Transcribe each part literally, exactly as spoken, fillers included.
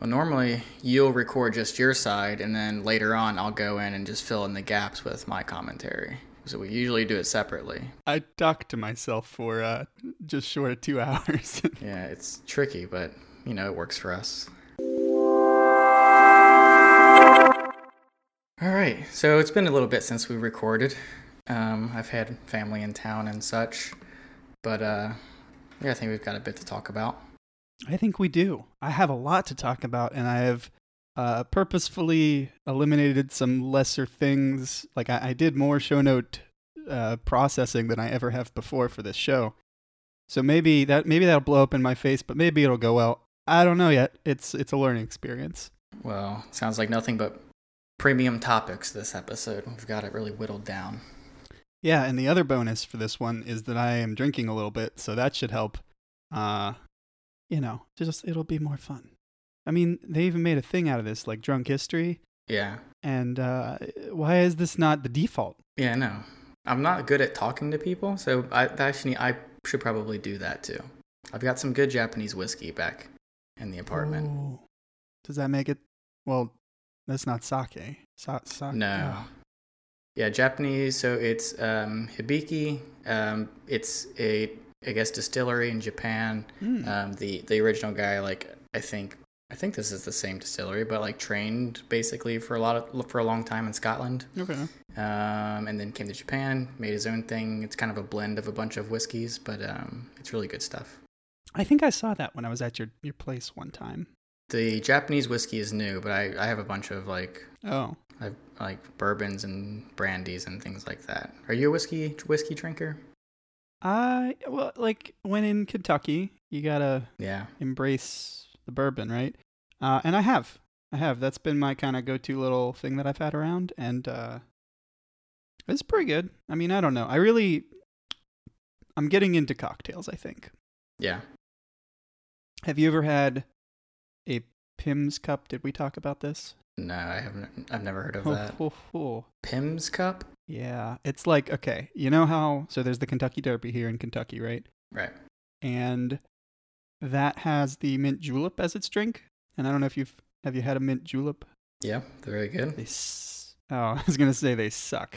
Well, normally you'll record just your side, and then later on I'll go in and just fill in the gaps with my commentary. So we usually do it separately. I talked to myself for uh, just short of two hours. Yeah, it's tricky, but, you know, it works for us. All right, so it's been a little bit since we recorded. Um, I've had family in town and such, but uh, yeah, I think we've got a bit to talk about. I think we do. I have a lot to talk about, and I have uh, purposefully eliminated some lesser things. Like I, I did more show note uh, processing than I ever have before for this show. So maybe that maybe that'll blow up in my face, but maybe it'll go well. I don't know yet. It's it's a learning experience. Well, it sounds like nothing but premium topics this episode. We've got it really whittled down. Yeah, and the other bonus for this one is that I am drinking a little bit, so that should help. Uh, you know, just it'll be more fun. I mean, they even made a thing out of this, like drunk history. Yeah. And uh, why is this not the default? Yeah, no. I'm not good at talking to people, so I actually I should probably do that too. I've got some good Japanese whiskey back in the apartment. Ooh. Does that make it? Well, that's not sake. Sa- sa- no. Oh. Yeah, Japanese. So it's um, Hibiki. Um, it's a I guess distillery in Japan. Mm. Um, the the original guy, like I think I think this is the same distillery, but like trained basically for a lot of for a long time in Scotland. Okay. Um, and then came to Japan, made his own thing. It's kind of a blend of a bunch of whiskeys, but um, it's really good stuff. I think I saw that when I was at your, your place one time. The Japanese whiskey is new, but I, I have a bunch of like Oh. I have, like bourbons and brandies and things like that. Are you a whiskey whiskey drinker? I well, like when in Kentucky, you gotta Yeah. embrace the bourbon, right? Uh, and I have, I have. That's been my kind of go-to little thing that I've had around, and uh, it's pretty good. I mean, I don't know. I really, I'm getting into cocktails, I think. Yeah. Have you ever had a Pimm's cup? Did we talk about this? No, I haven't. I've never heard of Oh, that. oh, oh. Pimm's Cup? Yeah, it's like, okay, you know how, so there's the Kentucky Derby here in Kentucky, right? Right. And that has the mint julep as its drink. And I don't know if you've, have you had a mint julep? Yeah, they're really good. They s- oh, I was going to say they suck.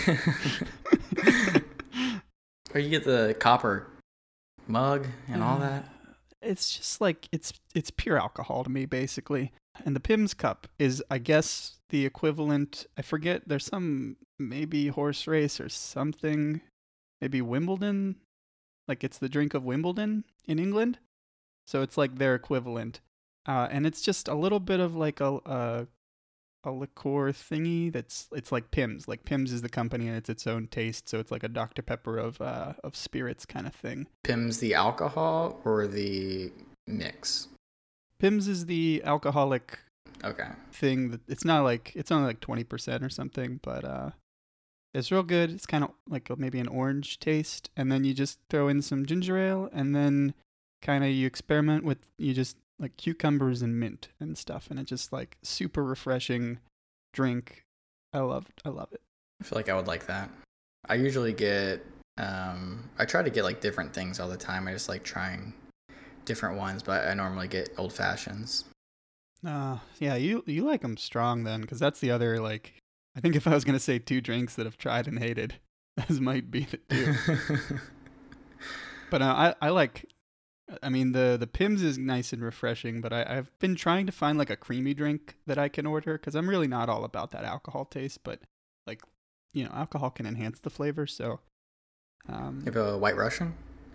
Or you get the copper mug and all Uh, that. It's just like, it's it's pure alcohol to me, basically. And the Pimm's Cup is, I guess, the equivalent, I forget, there's some, maybe horse race or something, maybe Wimbledon, like it's the drink of Wimbledon in England. So it's like their equivalent. Uh, and it's just a little bit of like a, a a liqueur thingy that's, it's like Pimm's. Like Pimm's is the company and it's its own taste. So it's like a Doctor Pepper of uh, of spirits kind of thing. Pimm's the alcohol or the mix? Pimm's is the alcoholic Okay. thing that it's not like, it's only like twenty percent or something, but uh it's real good. It's kind of like a, maybe an orange taste, and then you just throw in some ginger ale, and then kind of you experiment with, you just like cucumbers and mint and stuff, and it's just like super refreshing drink. I love I love it. I feel like I would like that. I usually get um I try to get like different things all the time. I just like trying different ones, but I normally get old fashions. Uh yeah, you you like them strong then, because that's the other, like, I think if I was gonna say two drinks that I've tried and hated, those might be the two. But uh, I I like, I mean, the the Pimm's is nice and refreshing, but I, I've been trying to find like a creamy drink that I can order, because I'm really not all about that alcohol taste, but like, you know, alcohol can enhance the flavor, so. Um, You have a White Russian?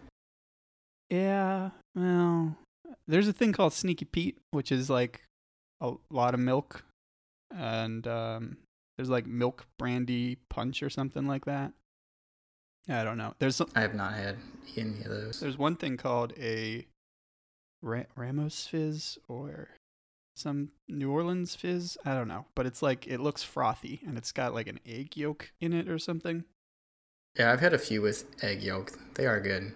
yeah, well, there's a thing called Sneaky Pete, which is like a lot of milk, and um, there's like milk brandy punch or something like that. I don't know. There's some, I have not had any of those. there's one thing called a Ra- Ramos Fizz or some New Orleans Fizz. I don't know, but it's like, it looks frothy and it's got like an egg yolk in it or something. Yeah, I've had a few with egg yolk. They are good.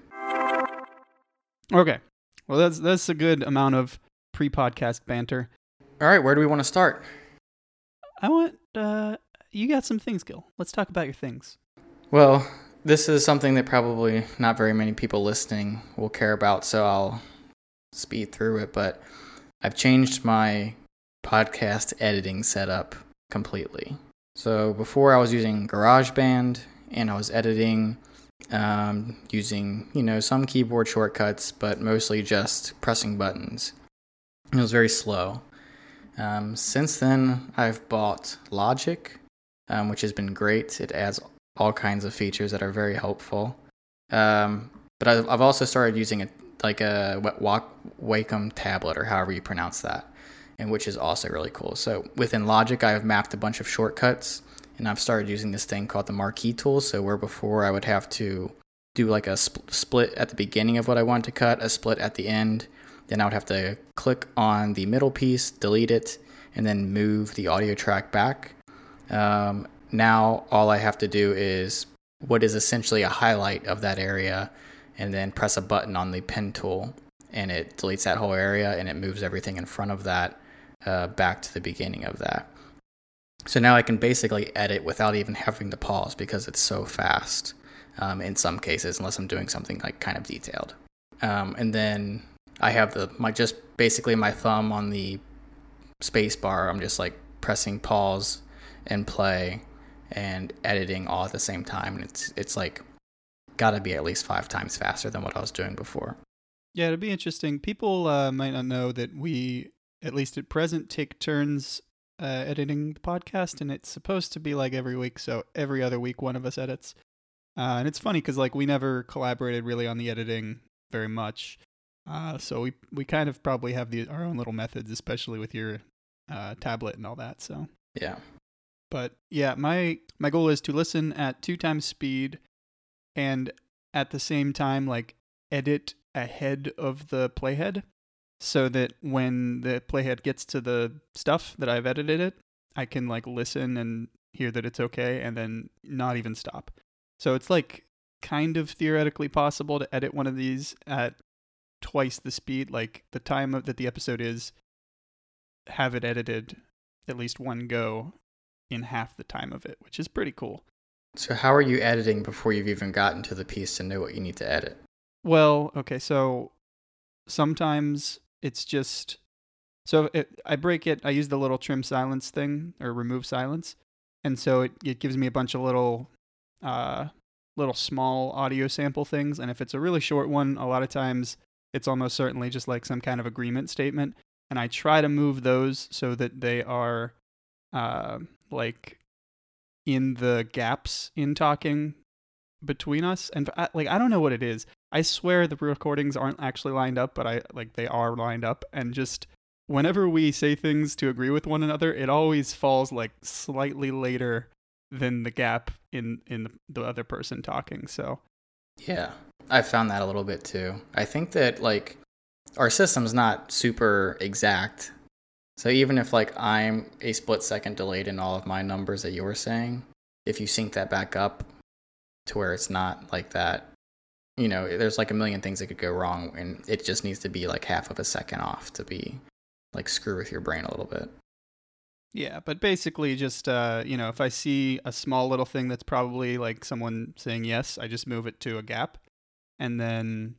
Okay, well that's that's a good amount of pre-podcast banter. All right, where do we want to start? I want uh, you got some things, Gil. Let's talk about your things. Well, this is something that probably not very many people listening will care about, so I'll speed through it. But I've changed my podcast editing setup completely. So before I was using GarageBand and I was editing um, using, you know, some keyboard shortcuts, but mostly just pressing buttons. It was very slow. Um, since then, I've bought Logic, um, which has been great. It adds all kinds of features that are very helpful. Um, but I've, I've also started using a like a Wacom tablet, or however you pronounce that, and which is also really cool. So within Logic, I have mapped a bunch of shortcuts, and I've started using this thing called the marquee tool. So where before I would have to do like a sp- split at the beginning of what I want to cut, a split at the end, then I would have to click on the middle piece, delete it, and then move the audio track back. Um, now all I have to do is what is essentially a highlight of that area, and then press a button on the pen tool, and it deletes that whole area, and it moves everything in front of that uh, back to the beginning of that. So now I can basically edit without even having to pause because it's so fast um, in some cases, unless I'm doing something like kind of detailed. Um, and then I have the my just basically my thumb on the space bar. I'm just like pressing pause and play and editing all at the same time, and it's it's like got to be at least five times faster than what I was doing before. Yeah, it'd be interesting. People uh, might not know that we, at least at present, take turns uh, editing the podcast, and it's supposed to be like every week. So every other week, one of us edits. Uh, and it's funny because like we never collaborated really on the editing very much. Uh, so we we kind of probably have the, our own little methods, especially with your uh, tablet and all that. So yeah. But yeah, my my goal is to listen at two times speed, and at the same time, like edit ahead of the playhead, so that when the playhead gets to the stuff that I've edited it, I can like listen and hear that it's okay, and then not even stop. So it's like kind of theoretically possible to edit one of these at twice the speed, like the time of, that the episode is, have it edited at least one go in half the time of it, which is pretty cool. So how are you editing before you've even gotten to the piece to know what you need to edit? Well, okay, so sometimes it's just, so it, I break it, I use the little trim silence thing, or remove silence, and so it, it gives me a bunch of little, uh, little small audio sample things, and if it's a really short one, a lot of times it's almost certainly just like some kind of agreement statement, and I try to move those so that they are, uh, like in the gaps in talking between us. And I, like I don't know what it is. I swear the recordings aren't actually lined up, but I like they are lined up, and just whenever we say things to agree with one another, it always falls like slightly later than the gap in in the other person talking. So yeah, I found that a little bit too. I think that like our system's not super exact. So even if like I'm a split second delayed in all of my numbers that you're saying, if you sync that back up to where it's not like that, you know, there's like a million things that could go wrong, and it just needs to be like half of a second off to be like screw with your brain a little bit. Yeah, but basically just, uh, you know, if I see a small little thing that's probably like someone saying yes, I just move it to a gap. And then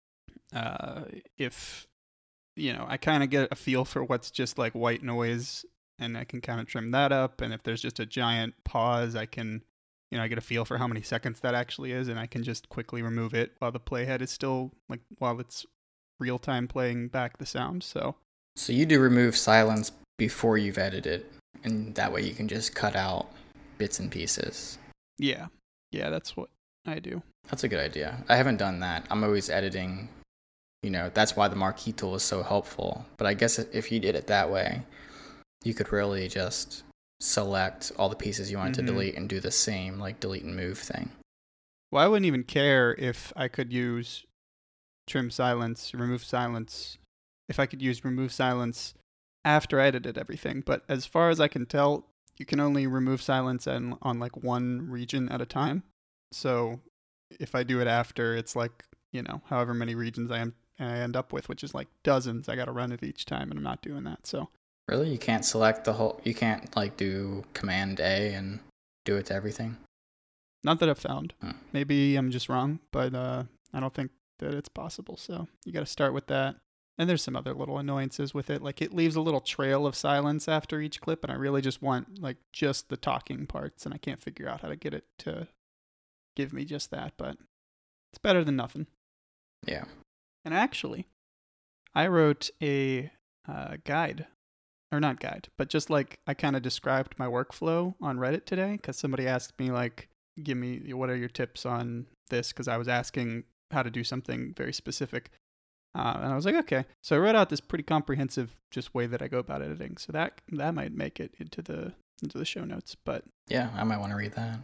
uh, if... you know, I kind of get a feel for what's just like white noise, and I can kind of trim that up. And if there's just a giant pause, I can, you know, I get a feel for how many seconds that actually is, and I can just quickly remove it while the playhead is still, like, while it's real time playing back the sound. So, so you do remove silence before you've edited, and that way you can just cut out bits and pieces. Yeah. Yeah, that's what I do. That's a good idea. I haven't done that. I'm always editing. You know, that's why the marquee tool is so helpful. But I guess if you did it that way, you could really just select all the pieces you want mm-hmm. to delete and do the same, like, delete and move thing. Well, I wouldn't even care if I could use trim silence, remove silence, if I could use remove silence after I edited everything. But as far as I can tell, you can only remove silence on, on like, one region at a time. So if I do it after, it's like, you know, however many regions I am I end up with, which is like dozens. I got to run it each time, and I'm not doing that. So really, you can't select the whole. You can't like do Command A and do it to everything. Not that I've found. Hmm. Maybe I'm just wrong, but uh, I don't think that it's possible. So you got to start with that. And there's some other little annoyances with it. Like it leaves a little trail of silence after each clip, and I really just want like just the talking parts, and I can't figure out how to get it to give me just that, but it's better than nothing. Yeah. And actually, I wrote a uh, guide, or not guide, but just like I kind of described my workflow on Reddit today, because somebody asked me like, give me, what are your tips on this? Because I was asking how to do something very specific. Uh, and I was like, okay. So I wrote out this pretty comprehensive just way that I go about editing. So that that might make it into the into the show notes. But yeah, I might want to read that.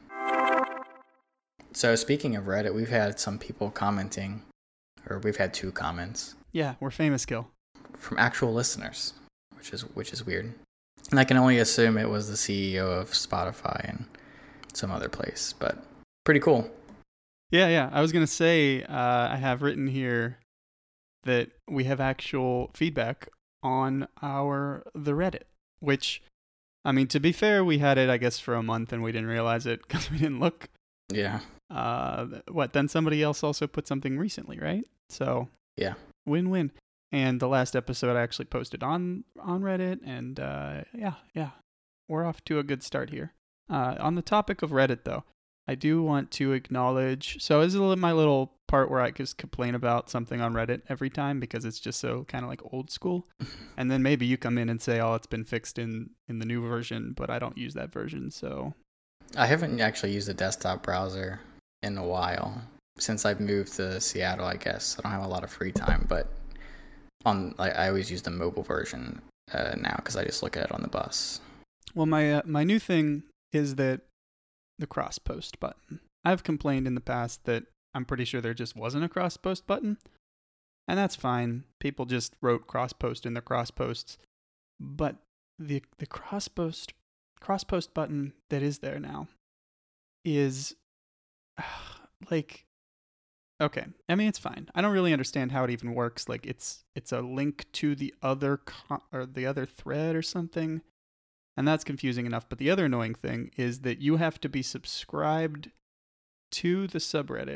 So speaking of Reddit, we've had some people commenting, or we've had two comments. Yeah, we're famous, Gil. From actual listeners, which is which is weird. And I can only assume it was the C E O of Spotify and some other place, but pretty cool. Yeah, yeah. I was gonna say uh, I have written here that we have actual feedback on our the Reddit, which, I mean, to be fair, we had it, I guess, for a month and we didn't realize it because we didn't look. Yeah. Uh, what, then somebody else also put something recently, right? So, yeah. Win-win. And the last episode I actually posted on, on Reddit, and uh, yeah, yeah, we're off to a good start here. Uh, on the topic of Reddit, though, I do want to acknowledge, so this is a little, my little part where I just complain about something on Reddit every time because it's just so kind of like old school. And then maybe you come in and say, oh, it's been fixed in, in the new version, but I don't use that version, so. I haven't actually used a desktop browser in a while. Since I've moved to Seattle, I guess. I don't have a lot of free time, but on like, I always use the mobile version uh, now because I just look at it on the bus. Well, my uh, my new thing is that the cross post button. I've complained in the past that I'm pretty sure there just wasn't a cross post button, and that's fine. People just wrote cross post in their cross posts, but the the cross post cross post button that is there now is uh, like okay. I mean, it's fine. I don't really understand how it even works. Like it's it's a link to the other co- or the other thread or something. And that's confusing enough. But the other annoying thing is that you have to be subscribed to the subreddit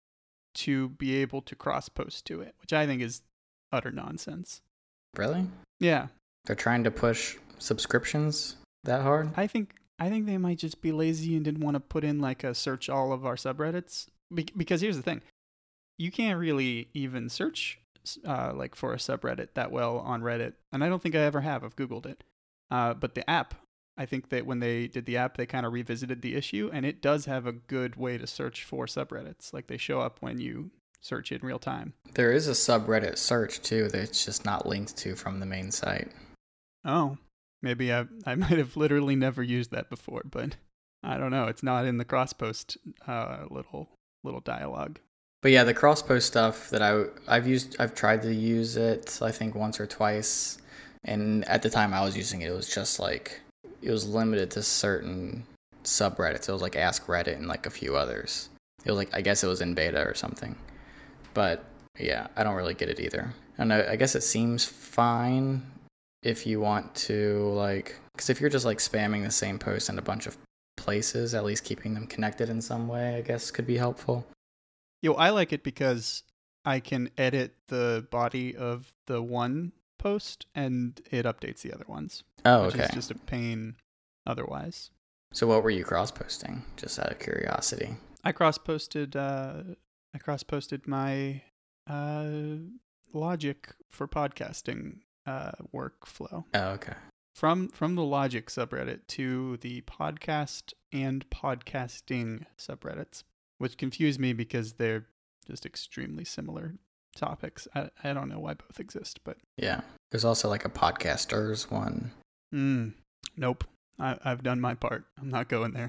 to be able to cross-post to it, which I think is utter nonsense. Really? Yeah. They're trying to push subscriptions that hard? I think I think they might just be lazy and didn't want to put in like a search all of our subreddits. Be- because here's the thing. You can't really even search uh, like for a subreddit that well on Reddit. And I don't think I ever have. I've Googled it. Uh, but the app, I think that when they did the app, they kind of revisited the issue, and it does have a good way to search for subreddits. Like they show up when you search it in real time. There is a subreddit search too that's just not linked to from the main site. Oh, maybe I I might have literally never used that before, but I don't know. It's not in the crosspost uh, little little dialogue. But yeah, the crosspost stuff that I I've used, I've tried to use it, I think once or twice. And at the time I was using it, it was just like, it was limited to certain subreddits. It was like Ask Reddit and like a few others. It was like, I guess it was in beta or something. But yeah, I don't really get it either. And I, I guess it seems fine if you want to like, because if you're just like spamming the same post in a bunch of places, at least keeping them connected in some way, I guess could be helpful. Yo, I like it because I can edit the body of the one post and it updates the other ones. Oh, which okay. Which is just a pain otherwise. So what were you cross-posting, just out of curiosity? I cross-posted uh, I cross-posted my uh, Logic for podcasting uh, workflow. Oh, okay. From from the Logic subreddit to the podcast and podcasting subreddits, which confused me because they're just extremely similar topics. I, I don't know why both exist, but yeah, there's also like a podcasters one. Mm, nope. I, I've done my part. I'm not going there.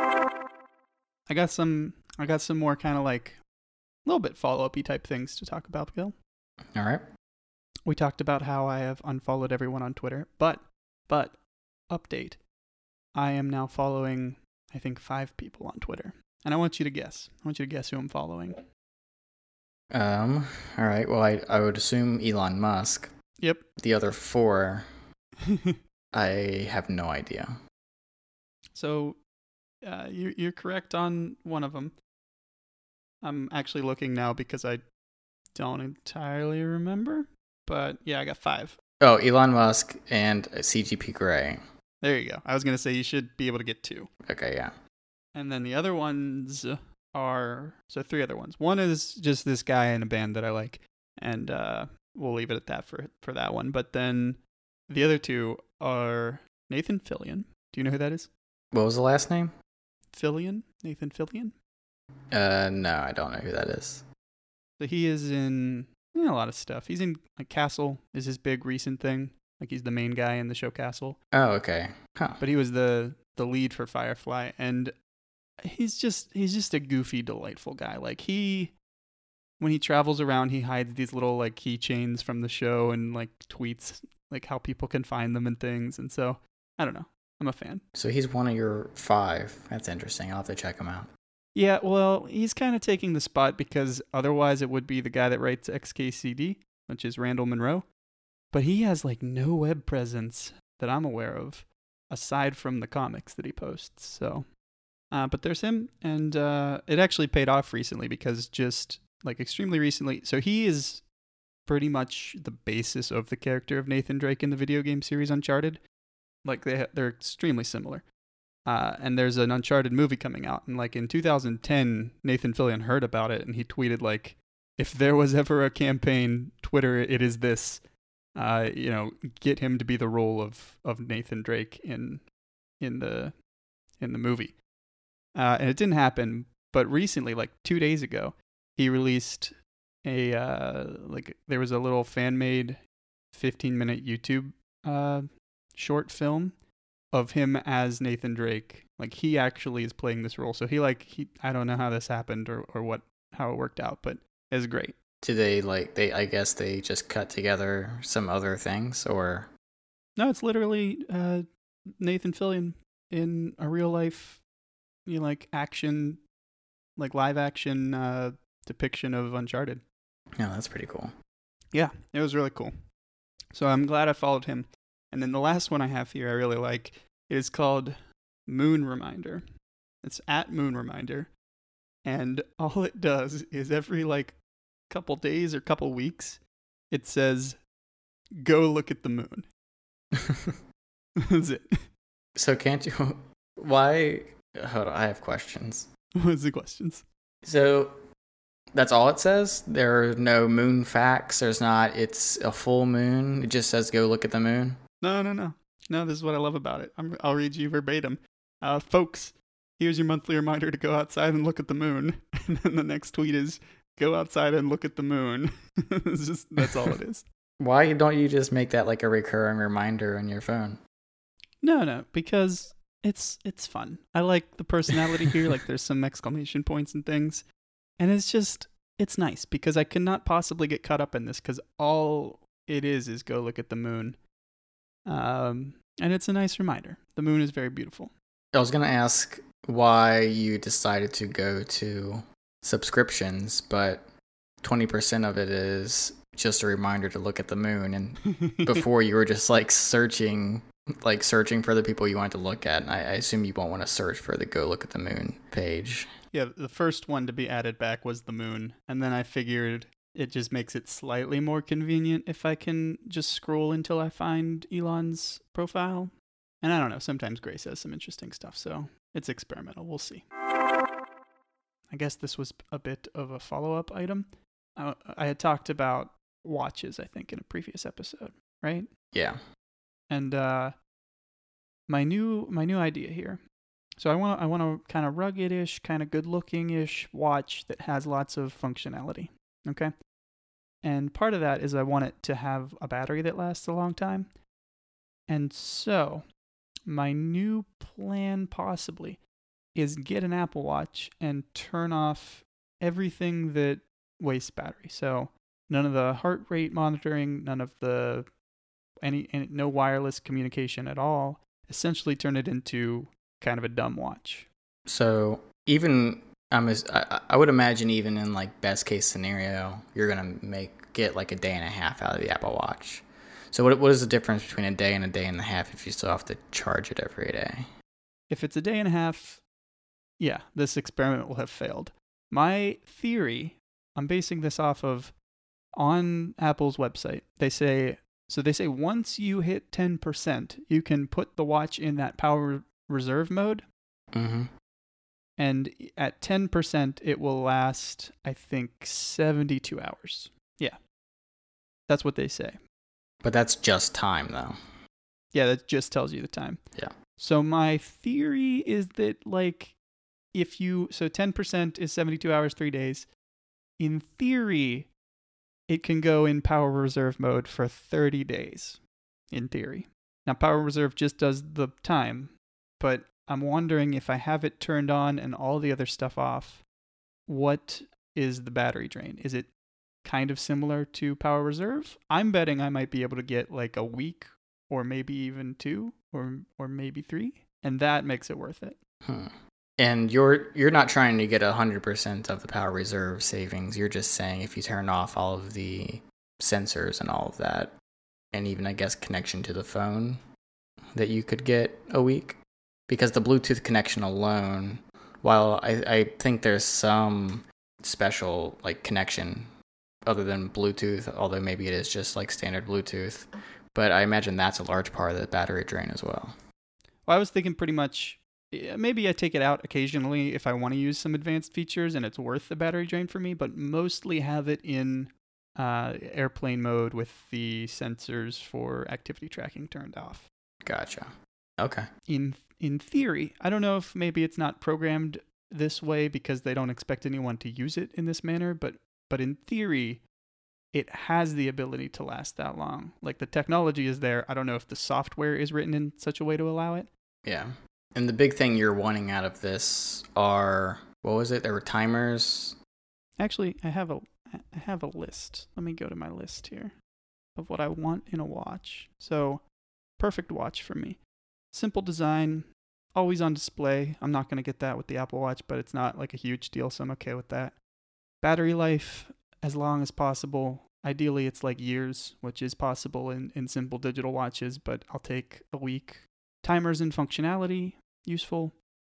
I got some. I got some more kind of like a little bit follow-up-y type things to talk about, Gil. All right. We talked about how I have unfollowed everyone on Twitter, but but update. I am now following, I think, five people on Twitter, and I want you to guess. I want you to guess who I'm following. Um. All right. Well, I I would assume Elon Musk. Yep. The other four, I have no idea. So, uh, you're you're correct on one of them. I'm actually looking now because I don't entirely remember. but yeah, I got five. Oh, Elon Musk and C G P Grey. There you go. I was going to say you should be able to get two. Okay, yeah. And then the other ones are, so three other ones. One is just this guy in a band that I like, and uh, we'll leave it at that for, for that one. But then the other two are Nathan Fillion. Do you know who that is? What was the last name? Fillion? Nathan Fillion? Uh, no, I don't know who that is. So he is in, in a lot of stuff. He's in, like, Castle is his big recent thing. Like, he's the main guy in the show Castle. Oh, okay. Huh. But he was the, the lead for Firefly, and he's just he's just a goofy, delightful guy. Like, he, when he travels around, he hides these little, like, keychains from the show and, like, tweets, like, how people can find them and things. And so, I don't know. I'm a fan. So he's one of your five. That's interesting. I'll have to check him out. Yeah, well, he's kind of taking the spot because otherwise it would be the guy that writes X K C D, which is Randall Monroe. But he has, like, no web presence that I'm aware of, aside from the comics that he posts. So, uh, but there's him, and uh, it actually paid off recently because just, like, extremely recently. So he is pretty much the basis of the character of Nathan Drake in the video game series Uncharted. Like, they, they're extremely similar. Uh, and there's an Uncharted movie coming out. And, like, in two thousand ten, Nathan Fillion heard about it, and he tweeted, like, if there was ever a campaign, Twitter, it is this. Uh, you know, get him to be the role of, of Nathan Drake in in the in the movie. Uh, and it didn't happen, but recently, like two days ago, he released a, uh, like, there was a little fan-made fifteen-minute YouTube uh, short film of him as Nathan Drake. Like, he actually is playing this role. So he, like, he I don't know how this happened or, or what how it worked out, but it was great. Did they, like, they, I guess they just cut together some other things, or? No, it's literally uh, Nathan Fillion in a real life, you know, like, action, like, live action uh, depiction of Uncharted. No, that's pretty cool. Yeah, it was really cool. So I'm glad I followed him. And then the last one I have here I really like is called Moon Reminder. It's at Moon Reminder. And all it does is every, like, couple days or couple weeks, it says, go look at the moon. That's it. So can't you, why, hold on, I have questions. What's the questions? So that's all it says? There are no moon facts? There's not, it's a full moon? It just says go look at the moon? No, no, no. No, this is what I love about it. I'm, I'll read you verbatim. Uh, folks, here's your monthly reminder to go outside and look at the moon. And then the next tweet is, go outside and look at the moon. It's just, that's all it is. Why don't you just make that like a recurring reminder on your phone? No, no, because it's it's fun. I like the personality here. Like, there's some exclamation points and things. And it's just, it's nice because I cannot possibly get caught up in this because all it is is go look at the moon. Um, and it's a nice reminder. The moon is very beautiful. I was going to ask why you decided to go to subscriptions, but twenty percent of it is just a reminder to look at the moon, and before you were just like searching like searching for the people you wanted to look at, and I, I assume you won't want to search for the go look at the moon page. Yeah, the first one to be added back was the moon, and then I figured it just makes it slightly more convenient if I can just scroll until I find Elon's profile. And I don't know, sometimes Gray says some interesting stuff, so it's experimental. We'll see. I guess this was a bit of a follow-up item. I, I had talked about watches, I think, in a previous episode, right? Yeah. And uh, my new my new idea here. So I want I want a kind of rugged-ish, kind of good-looking-ish watch that has lots of functionality. Okay? And part of that is I want it to have a battery that lasts a long time. And so my new plan possibly is get an Apple Watch and turn off everything that wastes battery. So none of the heart rate monitoring, none of the any, any no wireless communication at all. Essentially turn it into kind of a dumb watch. So even I'm I, I would imagine even in like best case scenario, you're gonna make get like a day and a half out of the Apple Watch. So what what is the difference between a day and a day and a half if you still have to charge it every day? If it's a day and a half, yeah, this experiment will have failed. My theory, I'm basing this off of on Apple's website, they say, so they say once you hit ten percent, you can put the watch in that power reserve mode. Mm-hmm. And at ten percent, it will last, I think, seventy-two hours. Yeah. That's what they say. But that's just time, though. Yeah, that just tells you the time. Yeah. So my theory is that, like, if you, so ten percent is seventy-two hours, three days. In theory, it can go in power reserve mode for thirty days, in theory. Now, power reserve just does the time, but I'm wondering if I have it turned on and all the other stuff off, what is the battery drain? Is it kind of similar to power reserve? I'm betting I might be able to get like a week or maybe even two or or maybe three, and that makes it worth it. Hmm. And you're you're not trying to get one hundred percent of the power reserve savings. You're just saying if you turn off all of the sensors and all of that, and even, I guess, connection to the phone, that you could get a week? Because the Bluetooth connection alone, while I, I think there's some special like connection other than Bluetooth, although maybe it is just like standard Bluetooth, but I imagine that's a large part of the battery drain as well. Well, I was thinking pretty much, maybe I take it out occasionally if I want to use some advanced features and it's worth the battery drain for me, but mostly have it in uh, airplane mode with the sensors for activity tracking turned off. Gotcha. Okay. In in theory, I don't know if maybe it's not programmed this way because they don't expect anyone to use it in this manner, but but in theory, it has the ability to last that long. Like, the technology is there. I don't know if the software is written in such a way to allow it. Yeah. And the big thing you're wanting out of this are, what was it? There were timers. Actually, I have a I have a list. Let me go to my list here of what I want in a watch. So, perfect watch for me. Simple design, always on display. I'm not going to get that with the Apple Watch, but it's not like a huge deal, so I'm okay with that. Battery life, as long as possible. Ideally, it's like years, which is possible in, in simple digital watches, but I'll take a week. Timers and functionality, useful.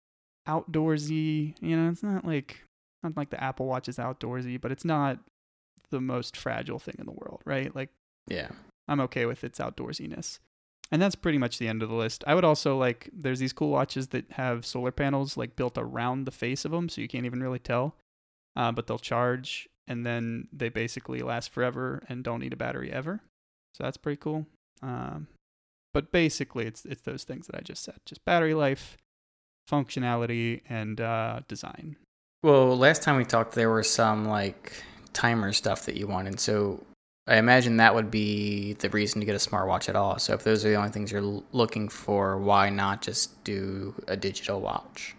Outdoorsy, you know, it's not like not like the Apple Watch is outdoorsy, but it's not the most fragile thing in the world, right? Like, yeah, I'm okay with its outdoorsiness. And that's pretty much the end of the list. I would also like, there's these cool watches that have solar panels like built around the face of them, so you can't even really tell. Uh, but they'll charge, and then they basically last forever and don't need a battery ever. So that's pretty cool. Um, but basically, it's it's those things that I just said. Just battery life, functionality, and uh, design. Well, last time we talked, there was some like timer stuff that you wanted. So I imagine that would be the reason to get a smartwatch at all. So if those are the only things you're l- looking for, why not just do a digital watch?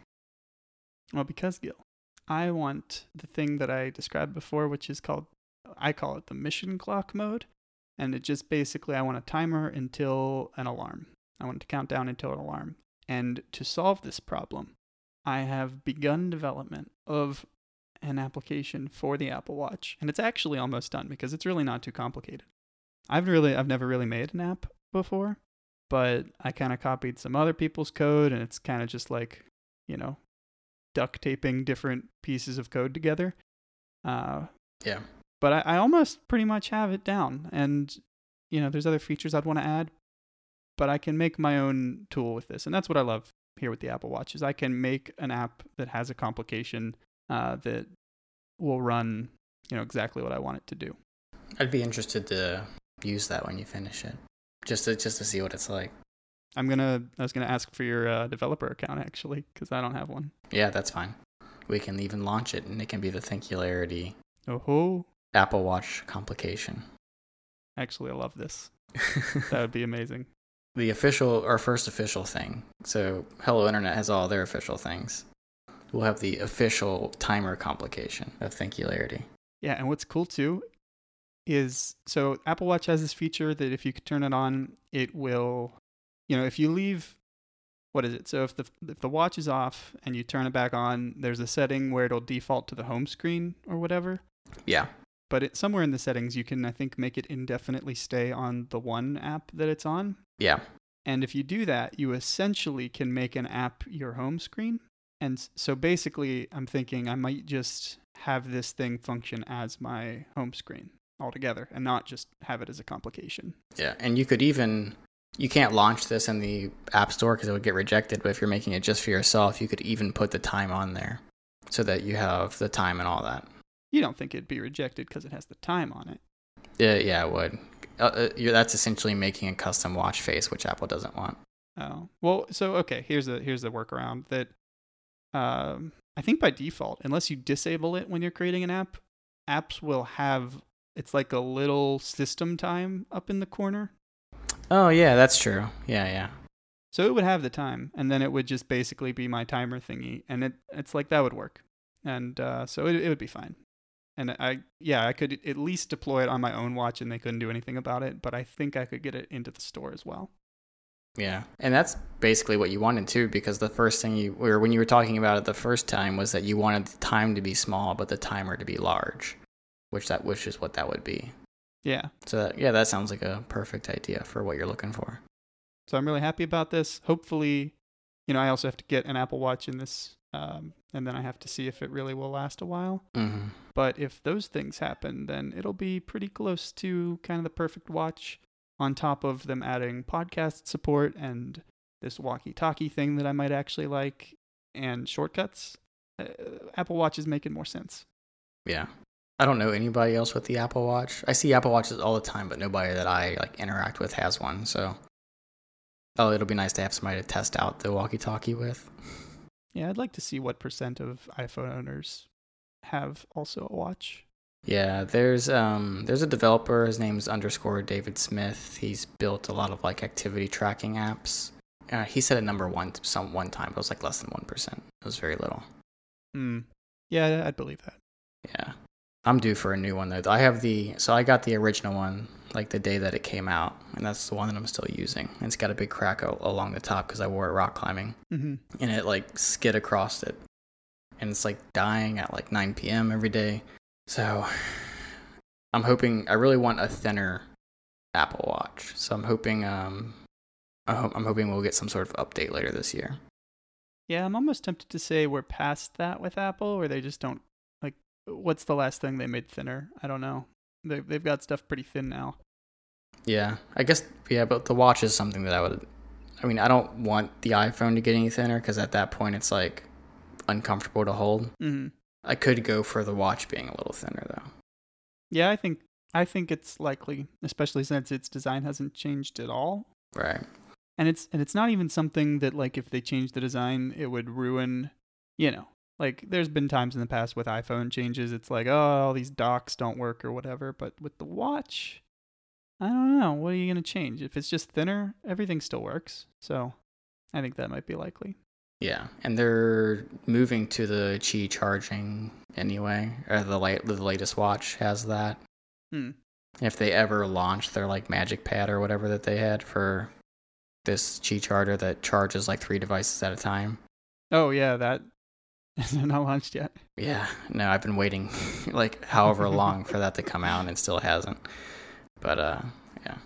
Well, because, Gil, I want the thing that I described before, which is called, I call it the mission clock mode. And it just basically, I want a timer until an alarm. I want it to count down until an alarm. And to solve this problem, I have begun development of an application for the Apple Watch, and it's actually almost done because it's really not too complicated. I've really, I've never really made an app before, but I kind of copied some other people's code, and it's kind of just like, you know, duct taping different pieces of code together. Uh, yeah. But I, I almost pretty much have it down, and you know, there's other features I'd want to add, but I can make my own tool with this, and that's what I love here with the Apple Watch is I can make an app that has a complication uh, that will run, you know, exactly what I want it to do. I'd be interested to use that when you finish it, just to just to see what it's like. I'm gonna. I was gonna ask for your uh, developer account actually, because I don't have one. Yeah, that's fine. We can even launch it, and it can be the Thinkularity Oh, Apple Watch complication. actually, I love this. That would be amazing. The official, our first official thing. So Hello Internet has all their official things. We'll have the official timer complication of Thinkularity. Yeah, and what's cool too is, so Apple Watch has this feature that if you could turn it on, it will, you know, if you leave, what is it? So if the if the watch is off and you turn it back on, there's a setting where it'll default to the home screen or whatever. Yeah. But it, somewhere in the settings, you can, I think, make it indefinitely stay on the one app that it's on. Yeah. And if you do that, you essentially can make an app your home screen. And so basically, I'm thinking I might just have this thing function as my home screen. altogether and not just have it as a complication. Yeah, and you could even, you can't launch this in the App Store because it would get rejected, but if you're making it just for yourself, you could even put the time on there so that you have the time and all that. You don't think it'd be rejected because it has the time on it? Yeah, yeah, it would. Uh, you're, that's essentially making a custom watch face, which Apple doesn't want. Oh, well, so, okay, here's a, here's the workaround that um, I think by default, unless you disable it when you're creating an app, apps will have, it's like a little system time up in the corner. Oh, yeah, that's true. Yeah, yeah. So it would have the time, and then it would just basically be my timer thingy, and it it's like that would work. And uh, so it, it would be fine. And I, yeah, I could at least deploy it on my own watch and they couldn't do anything about it, but I think I could get it into the store as well. Yeah, and that's basically what you wanted too, because the first thing you, or when you were talking about it the first time, was that you wanted the time to be small, but the timer to be large, which that, which is what that would be. Yeah. So that, yeah, that sounds like a perfect idea for what you're looking for. So I'm really happy about this. Hopefully, you know, I also have to get an Apple Watch in this, um, and then I have to see if it really will last a while. Mm-hmm. But if those things happen, then it'll be pretty close to kind of the perfect watch, on top of them adding podcast support and this walkie-talkie thing that I might actually like, and shortcuts. Uh, Apple Watch is making more sense. Yeah. I don't know anybody else with the Apple Watch. I see Apple Watches all the time, but nobody that I like interact with has one. So, oh, it'll be nice to have somebody to test out the walkie-talkie with. Yeah, I'd like to see what percent of iPhone owners have also a watch. Yeah, there's um there's a developer. His name's underscore David Smith. He's built a lot of like activity tracking apps. Uh, he said a number one some one time, but it was like less than one percent. It was very little. Hmm. Yeah, I'd believe that. Yeah. I'm due for a new one, though. I have the, so I got the original one, like the day that it came out, and that's the one that I'm still using. And it's got a big crack o- along the top because I wore it rock climbing. Mm-hmm. And it, like, skid across it. And it's, like, dying at, like, nine p.m. every day. So, I'm hoping, I really want a thinner Apple Watch. So I'm hoping, um, I hope, I'm hoping we'll get some sort of update later this year. Yeah, I'm almost tempted to say we're past that with Apple, or they just don't, like, what's the last thing they made thinner? I don't know. They, they've got stuff pretty thin now. Yeah, I guess, yeah, but the watch is something that I would, I mean, I don't want the iPhone to get any thinner, because at that point it's, like, uncomfortable to hold. Mm-hmm. I could go for the watch being a little thinner, though. Yeah, I think I think it's likely, especially since its design hasn't changed at all. Right. And it's and it's not even something that, like, if they change the design, it would ruin, you know. Like, there's been times in the past with iPhone changes, it's like, oh, all these docks don't work or whatever. But with the watch, I don't know. What are you going to change? If it's just thinner, everything still works. So I think that might be likely. Yeah, and they're moving to the Qi charging anyway. Or the late, the latest watch has that. Hmm. If they ever launch their, like, Magic Pad or whatever that they had for this Qi charger that charges, like, three devices at a time. Oh, yeah, that isn't not launched yet. Yeah, no, I've been waiting, like, however long for that to come out, and it still hasn't. But, uh, yeah.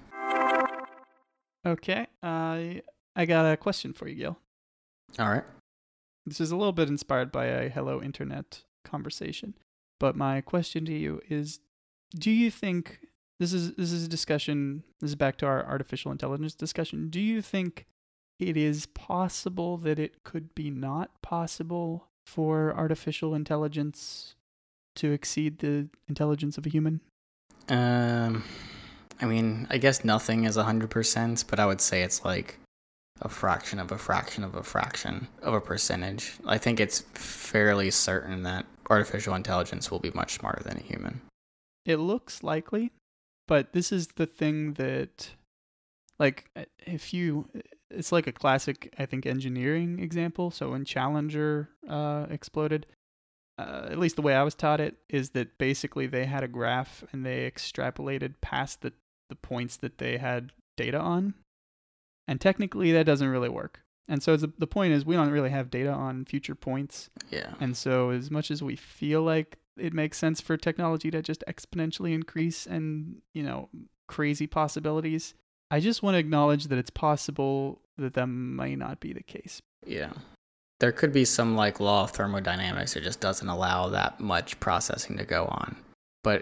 Okay, uh, I got a question for you, Gil. All right. This is a little bit inspired by a Hello Internet conversation, but my question to you is, do you think, this is this is a discussion, this is back to our artificial intelligence discussion, do you think it is possible that it could be not possible for artificial intelligence to exceed the intelligence of a human? Um, I mean, I guess nothing is one hundred percent, but I would say it's like a fraction of a fraction of a fraction of a percentage. I think it's fairly certain that artificial intelligence will be much smarter than a human. It looks likely, but this is the thing that, like, if you, it's like a classic, I think, engineering example. So when Challenger uh, exploded, uh, at least the way I was taught it, is that basically they had a graph and they extrapolated past the, the points that they had data on. And technically that doesn't really work. And so the, the point is we don't really have data on future points. Yeah. And so as much as we feel like it makes sense for technology to just exponentially increase and, you know, crazy possibilities, I just want to acknowledge that it's possible that that might not be the case. Yeah. There could be some, like, law of thermodynamics that just doesn't allow that much processing to go on. But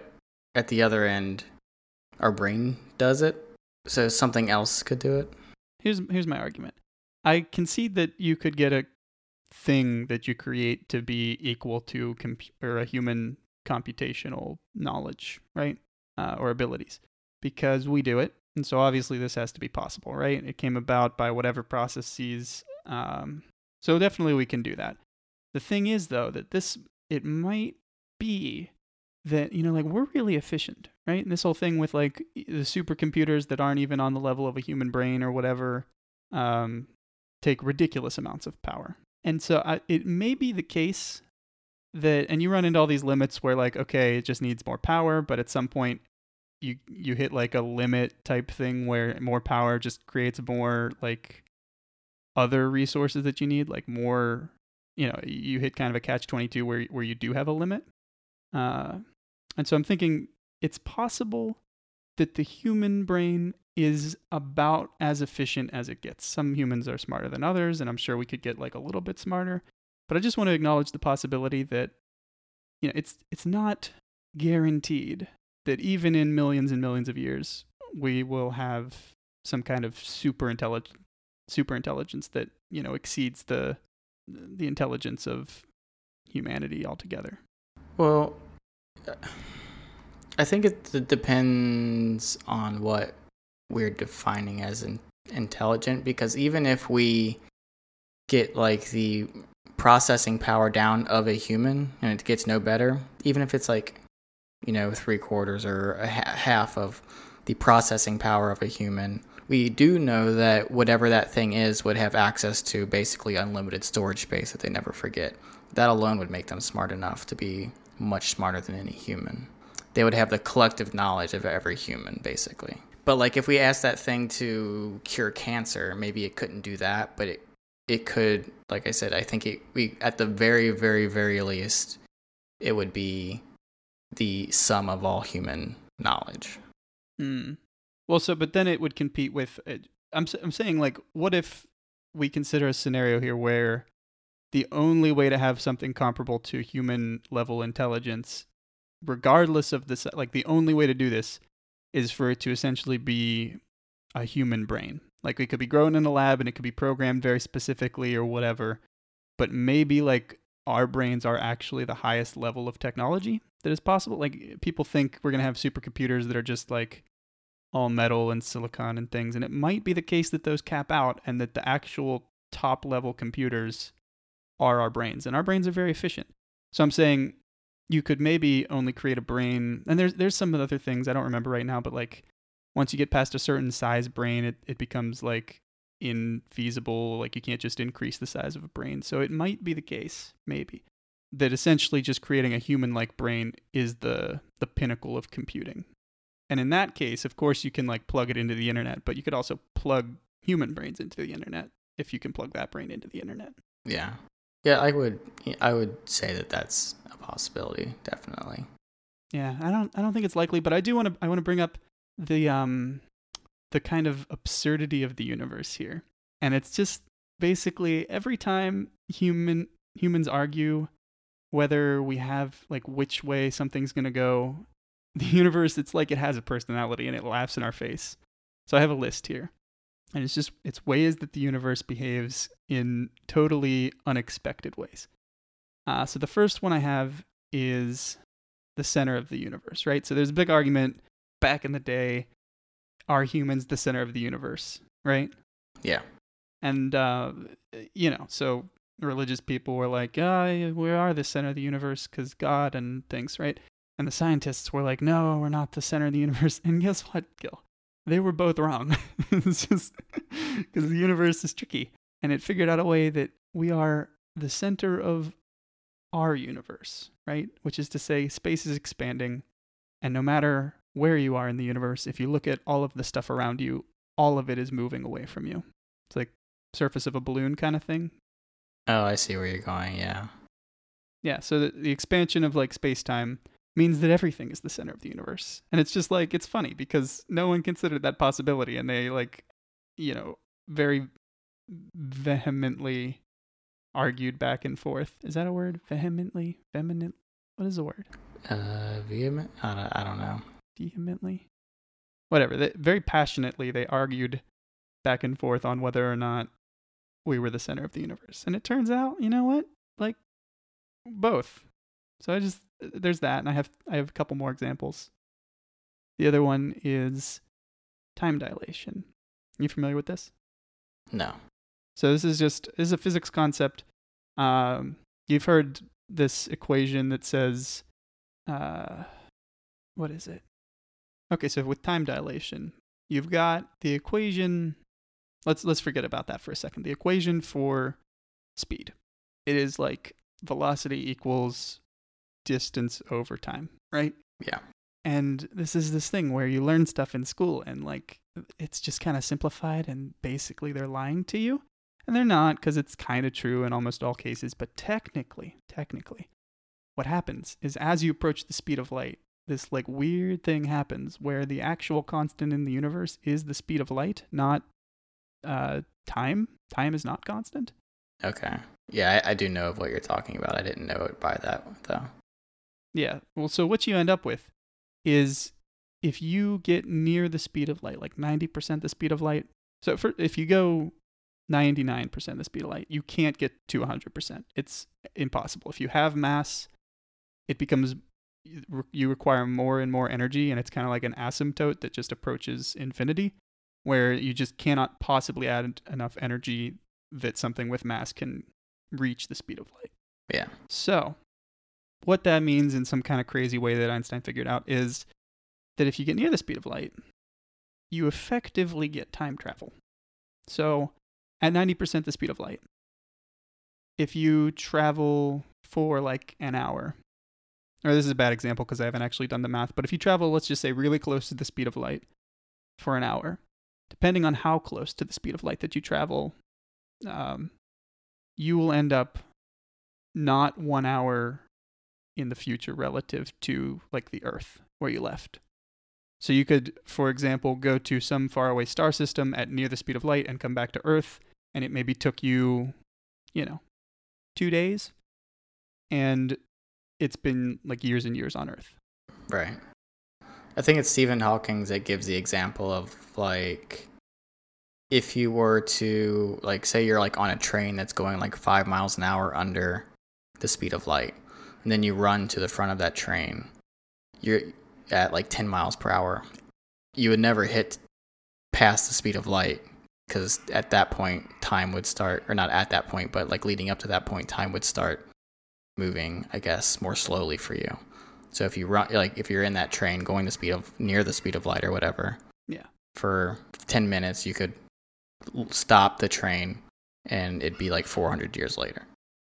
at the other end, our brain does it. So something else could do it. Here's here's my argument. I concede that you could get a thing that you create to be equal to comp- or a human computational knowledge, right? Uh, or abilities, because we do it. And so obviously this has to be possible, right? It came about by whatever processes. Um, so definitely we can do that. The thing is, though, that this, it might be that, you know, like we're really efficient, right? And this whole thing with like the supercomputers that aren't even on the level of a human brain or whatever, um, take ridiculous amounts of power. And so I, it may be the case that, and you run into all these limits where like, okay, it just needs more power, but at some point you you hit like a limit type thing where more power just creates more like other resources that you need, like more, you know, you hit kind of a catch twenty-two where where you do have a limit. Uh, and so I'm thinking it's possible that the human brain is about as efficient as it gets. Some humans are smarter than others, and I'm sure we could get like a little bit smarter. But I just want to acknowledge the possibility that, you know, it's it's not guaranteed that even in millions and millions of years, we will have some kind of super intelligent, super intelligence that, you know, exceeds the the intelligence of humanity altogether. Well, I think it depends on what we're defining as in, intelligent, because even if we get like the processing power down of a human and it gets no better, even if it's like, you know, three quarters or a ha- half of the processing power of a human, we do know that whatever that thing is would have access to basically unlimited storage space that they never forget. That alone would make them smart enough to be much smarter than any human. They would have the collective knowledge of every human, basically. But like if we asked that thing to cure cancer, maybe it couldn't do that, but it it could, like I said, I think it, we at the very, very, very least, it would be the sum of all human knowledge. Hmm. Well, so, but then it would compete with, uh, I'm, I'm saying like, what if we consider a scenario here where the only way to have something comparable to human level intelligence, regardless of this, like the only way to do this is for it to essentially be a human brain. Like it could be grown in a lab and it could be programmed very specifically or whatever, but maybe like our brains are actually the highest level of technology that is possible. Like people think we're going to have supercomputers that are just like all metal and silicon and things, and it might be the case that those cap out and that the actual top level computers are our brains, and our brains are very efficient. So I'm saying you could maybe only create a brain, and there's there's some other things I don't remember right now, but like once you get past a certain size brain, it, it becomes like infeasible, like you can't just increase the size of a brain. So it might be the case, maybe, that essentially just creating a human-like brain is the the pinnacle of computing. And in that case, of course, you can like plug it into the internet, but you could also plug human brains into the internet if you can plug that brain into the internet. Yeah. Yeah, I would I would say that that's a possibility, definitely. Yeah, I don't I don't think it's likely, but I do want to I want to bring up the um the kind of absurdity of the universe here. And it's just basically every time human humans argue whether we have like which way something's going to go, the universe, it's like it has a personality and it laughs in our face. So I have a list here. And it's just, it's ways that the universe behaves in totally unexpected ways. Uh, so the first one I have is the center of the universe, right? So there's a big argument back in the day, are humans the center of the universe, right? Yeah. And, uh, you know, so religious people were like, ah, we are the center of the universe because God and things, right? And the scientists were like, no, we're not the center of the universe. And guess what, Gil? They were both wrong. It's just because the universe is tricky. And it figured out a way that we are the center of our universe, right? Which is to say, space is expanding. And no matter where you are in the universe, if you look at all of the stuff around you, all of it is moving away from you. It's like surface of a balloon kind of thing. Oh, I see where you're going, yeah. Yeah, so the, the expansion of like space-time means that everything is the center of the universe. And it's just like, it's funny because no one considered that possibility, and they like, you know, very vehemently argued back and forth. Is that a word? Vehemently? Vehement? What is the word? Uh, vehement? I don't, I don't know. Vehemently? Whatever. They, very passionately, they argued back and forth on whether or not we were the center of the universe. And it turns out, you know what? Like, both. So I just, there's that. And I have, I have a couple more examples. The other one is time dilation. Are you familiar with this? No. So this is just, this is a physics concept. Um, you've heard this equation that says, uh, what is it? Okay, so with time dilation, you've got the equation. Let's let's forget about that for a second. The equation for speed. It is like velocity equals distance over time, right? Yeah. And this is this thing where you learn stuff in school and like it's just kind of simplified and basically they're lying to you. And they're not, because it's kind of true in almost all cases, but technically, technically, what happens is as you approach the speed of light, this like weird thing happens where the actual constant in the universe is the speed of light, not uh, time. Time is not constant. Okay. Yeah, I, I do know of what you're talking about. I didn't know it by that, though. Yeah. Well, so what you end up with is if you get near the speed of light, like ninety percent the speed of light. So for, if you go ninety-nine percent the speed of light, you can't get to one hundred percent. It's impossible. If you have mass, it becomes, you require more and more energy, and it's kind of like an asymptote that just approaches infinity, where you just cannot possibly add enough energy that something with mass can reach the speed of light. Yeah. So what that means in some kind of crazy way that Einstein figured out is that if you get near the speed of light, you effectively get time travel. So at ninety percent the speed of light, if you travel for like an hour, or this is a bad example because I haven't actually done the math, but if you travel, let's just say really close to the speed of light for an hour, depending on how close to the speed of light that you travel, um, you will end up not one hour in the future relative to like the Earth where you left. So you could, for example, go to some faraway star system at near the speed of light and come back to Earth, and it maybe took you, you know, two days, and it's been like years and years on Earth. Right. I think it's Stephen Hawking that gives the example of like, if you were to like, say you're like on a train that's going like five miles an hour under the speed of light, and then you run to the front of that train, you're at like ten miles per hour, you would never hit past the speed of light, because at that point time would start, or not at that point, but like leading up to that point, time would start moving, I guess, more slowly for you. So if you run, like if you're in that train going the speed of, near the speed of light or whatever, yeah, for ten minutes, you could stop the train and it'd be like four hundred years later.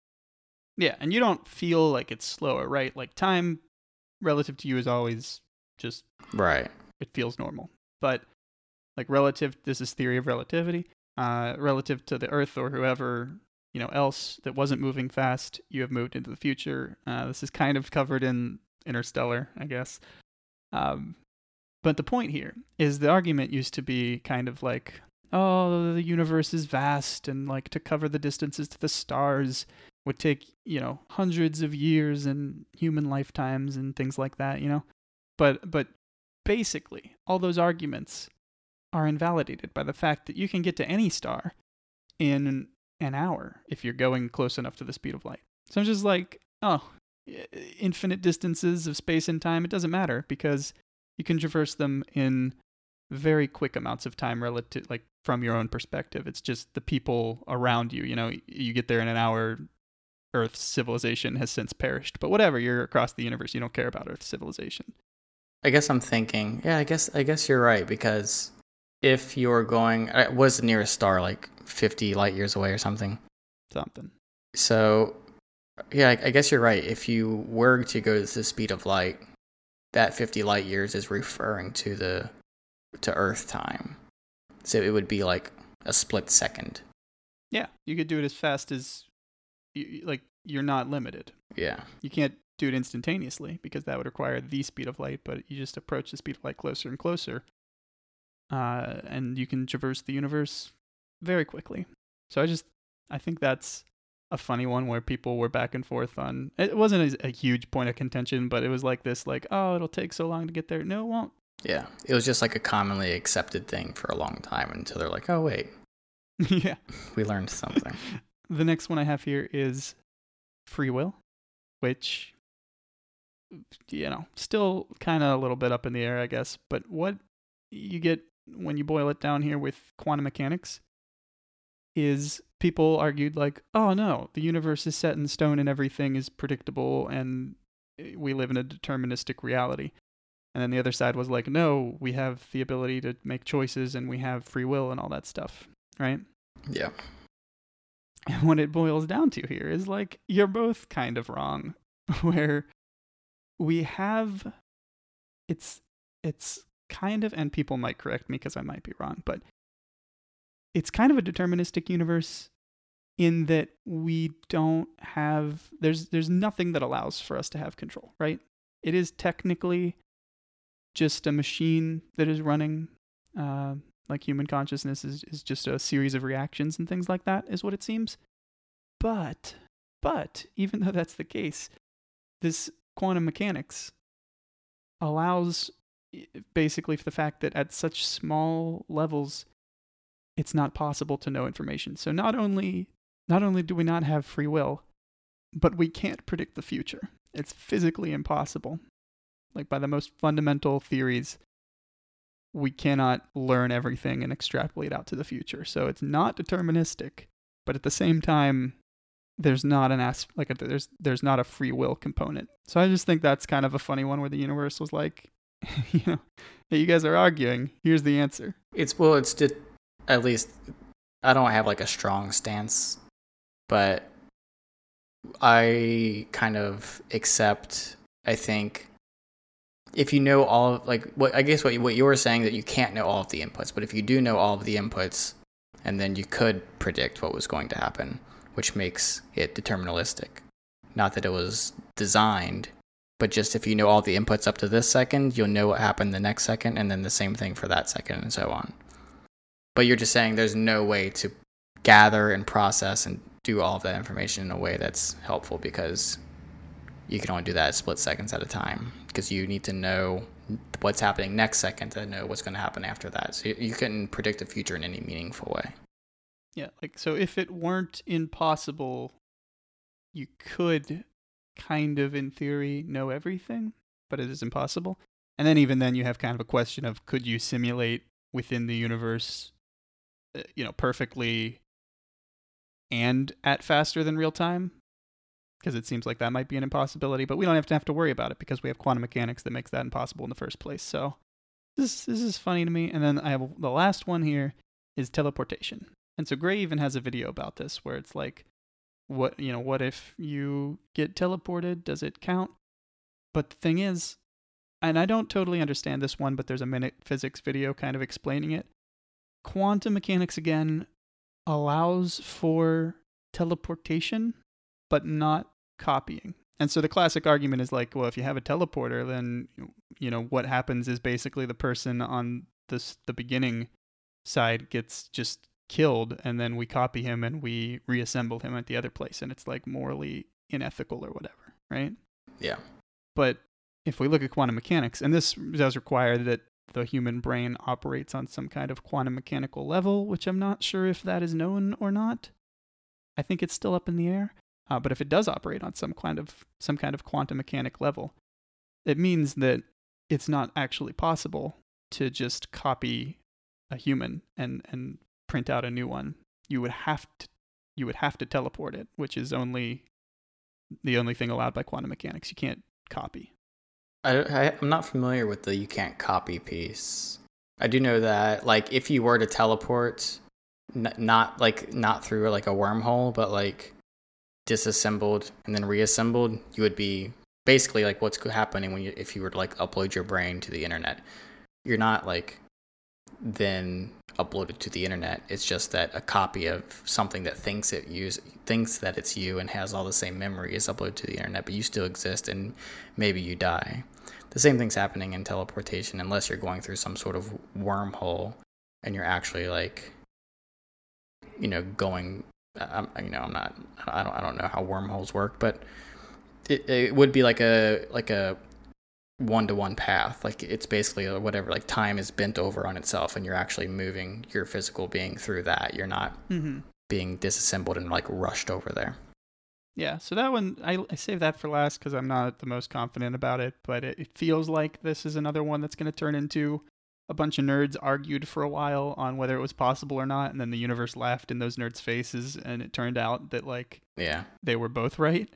Yeah, and you don't feel like it's slower, right? Like time relative to you is always just right. It feels normal. But like relative, this is theory of relativity, uh, relative to the Earth or whoever, you know, else that wasn't moving fast, you have moved into the future. Uh, this is kind of covered in Interstellar, I guess. Um, but the point here is the argument used to be kind of like, oh, the universe is vast, and like to cover the distances to the stars would take, you know, hundreds of years and human lifetimes and things like that, you know. But but basically, all those arguments are invalidated by the fact that you can get to any star in an hour if you're going close enough to the speed of light. So I'm just like, oh, infinite distances of space and time, it doesn't matter because you can traverse them in very quick amounts of time relative, like from your own perspective. It's just the people around you, you know, you get there in an hour, Earth's civilization has since perished. But whatever, you're across the universe, you don't care about Earth's civilization. I guess I'm thinking, yeah, I guess I guess you're right, because if you're going, was the nearest star like fifty light years away or something? Something. So, yeah, I, I guess you're right. If you were to go to the speed of light, that fifty light years is referring to the to Earth time. So it would be like a split second. Yeah, you could do it as fast as, you, like, you're not limited. Yeah. You can't do it instantaneously because that would require the speed of light, but you just approach the speed of light closer and closer. Uh, and you can traverse the universe very quickly. So I just, I think that's a funny one where people were back and forth on. It wasn't a, a huge point of contention, but it was like this, like, oh, it'll take so long to get there. No, it won't. Yeah, it was just like a commonly accepted thing for a long time until they're like, oh wait, yeah, we learned something. The next one I have here is free will, which, you know, still kind of a little bit up in the air, I guess. But what you get when you boil it down here with quantum mechanics is people argued like, oh no, the universe is set in stone and everything is predictable and we live in a deterministic reality. And then the other side was like, no, we have the ability to make choices and we have free will and all that stuff, right? Yeah. And what it boils down to here is like, you're both kind of wrong, where we have, it's, it's kind of, and people might correct me because I might be wrong, but it's kind of a deterministic universe in that we don't have, there's there's nothing that allows for us to have control, right? It is technically just a machine that is running, uh, like human consciousness is, is just a series of reactions and things like that, is what it seems. But, but, even though that's the case, this quantum mechanics allows basically for the fact that at such small levels, it's not possible to know information. So not only not only do we not have free will, but we can't predict the future. It's physically impossible. Like by the most fundamental theories, we cannot learn everything and extrapolate out to the future. So it's not deterministic, but at the same time, there's not an as like a, there's there's not a free will component. So I just think that's kind of a funny one where the universe was like, you know, hey, you guys are arguing. Here's the answer. It's well, it's just, at least I don't have like a strong stance, but I kind of accept. I think if you know all of, like what I guess what what you were saying, that you can't know all of the inputs, but if you do know all of the inputs, and then you could predict what was going to happen, which makes it deterministic. Not that it was designed, but just if you know all the inputs up to this second, you'll know what happened the next second, and then the same thing for that second, and so on. But you're just saying there's no way to gather and process and do all of that information in a way that's helpful, because you can only do that split seconds at a time, because you need to know what's happening next second to know what's going to happen after that. So you, you couldn't predict the future in any meaningful way. Yeah, like, so if it weren't impossible, you could kind of, in theory, know everything, but it is impossible. And then even then you have kind of a question of, could you simulate within the universe, you know, perfectly and at faster than real time? Because it seems like that might be an impossibility, but we don't have to have to worry about it because we have quantum mechanics that makes that impossible in the first place. So this this is funny to me. And then I have the last one here is teleportation. And so Gray even has a video about this where it's like, what, you know, what if you get teleported? Does it count? But the thing is, and I don't totally understand this one, but there's a minute physics video kind of explaining it. Quantum mechanics, again, allows for teleportation, but not copying. And so the classic argument is like, well, if you have a teleporter, then, you know, what happens is basically the person on this, the beginning side gets just killed, and then we copy him and we reassemble him at the other place, and it's like morally unethical or whatever, right? Yeah. But if we look at quantum mechanics, and this does require that the human brain operates on some kind of quantum mechanical level, which I'm not sure if that is known or not. I think it's still up in the air. Uh, but if it does operate on some kind of some kind of quantum mechanic level, it means that it's not actually possible to just copy a human and, and print out a new one. You would have to you would have to teleport it, which is only the only thing allowed by quantum mechanics. You can't copy. I, I, I'm not familiar with the you can't copy piece. I do know that, like, if you were to teleport, n- not like not through like a wormhole, but like disassembled and then reassembled, you would be basically like what's happening when you if you were to like upload your brain to the internet. You're not like then uploaded to the internet. It's just that a copy of something that thinks it use thinks that it's you and has all the same memory is uploaded to the internet, but you still exist and maybe you die. The same thing's happening in teleportation, unless you're going through some sort of wormhole and you're actually like, you know, going I'm, you know, I'm not, I don't, I don't know how wormholes work, but it, it would be like a, like a one-to-one path. Like it's basically a whatever, like time is bent over on itself and you're actually moving your physical being through that. You're not Mm-hmm. being disassembled and like rushed over there. Yeah, so that one, I, I saved that for last because I'm not the most confident about it, but it, it feels like this is another one that's going to turn into a bunch of nerds argued for a while on whether it was possible or not, and then the universe laughed in those nerds' faces, and it turned out that, like, yeah, they were both right.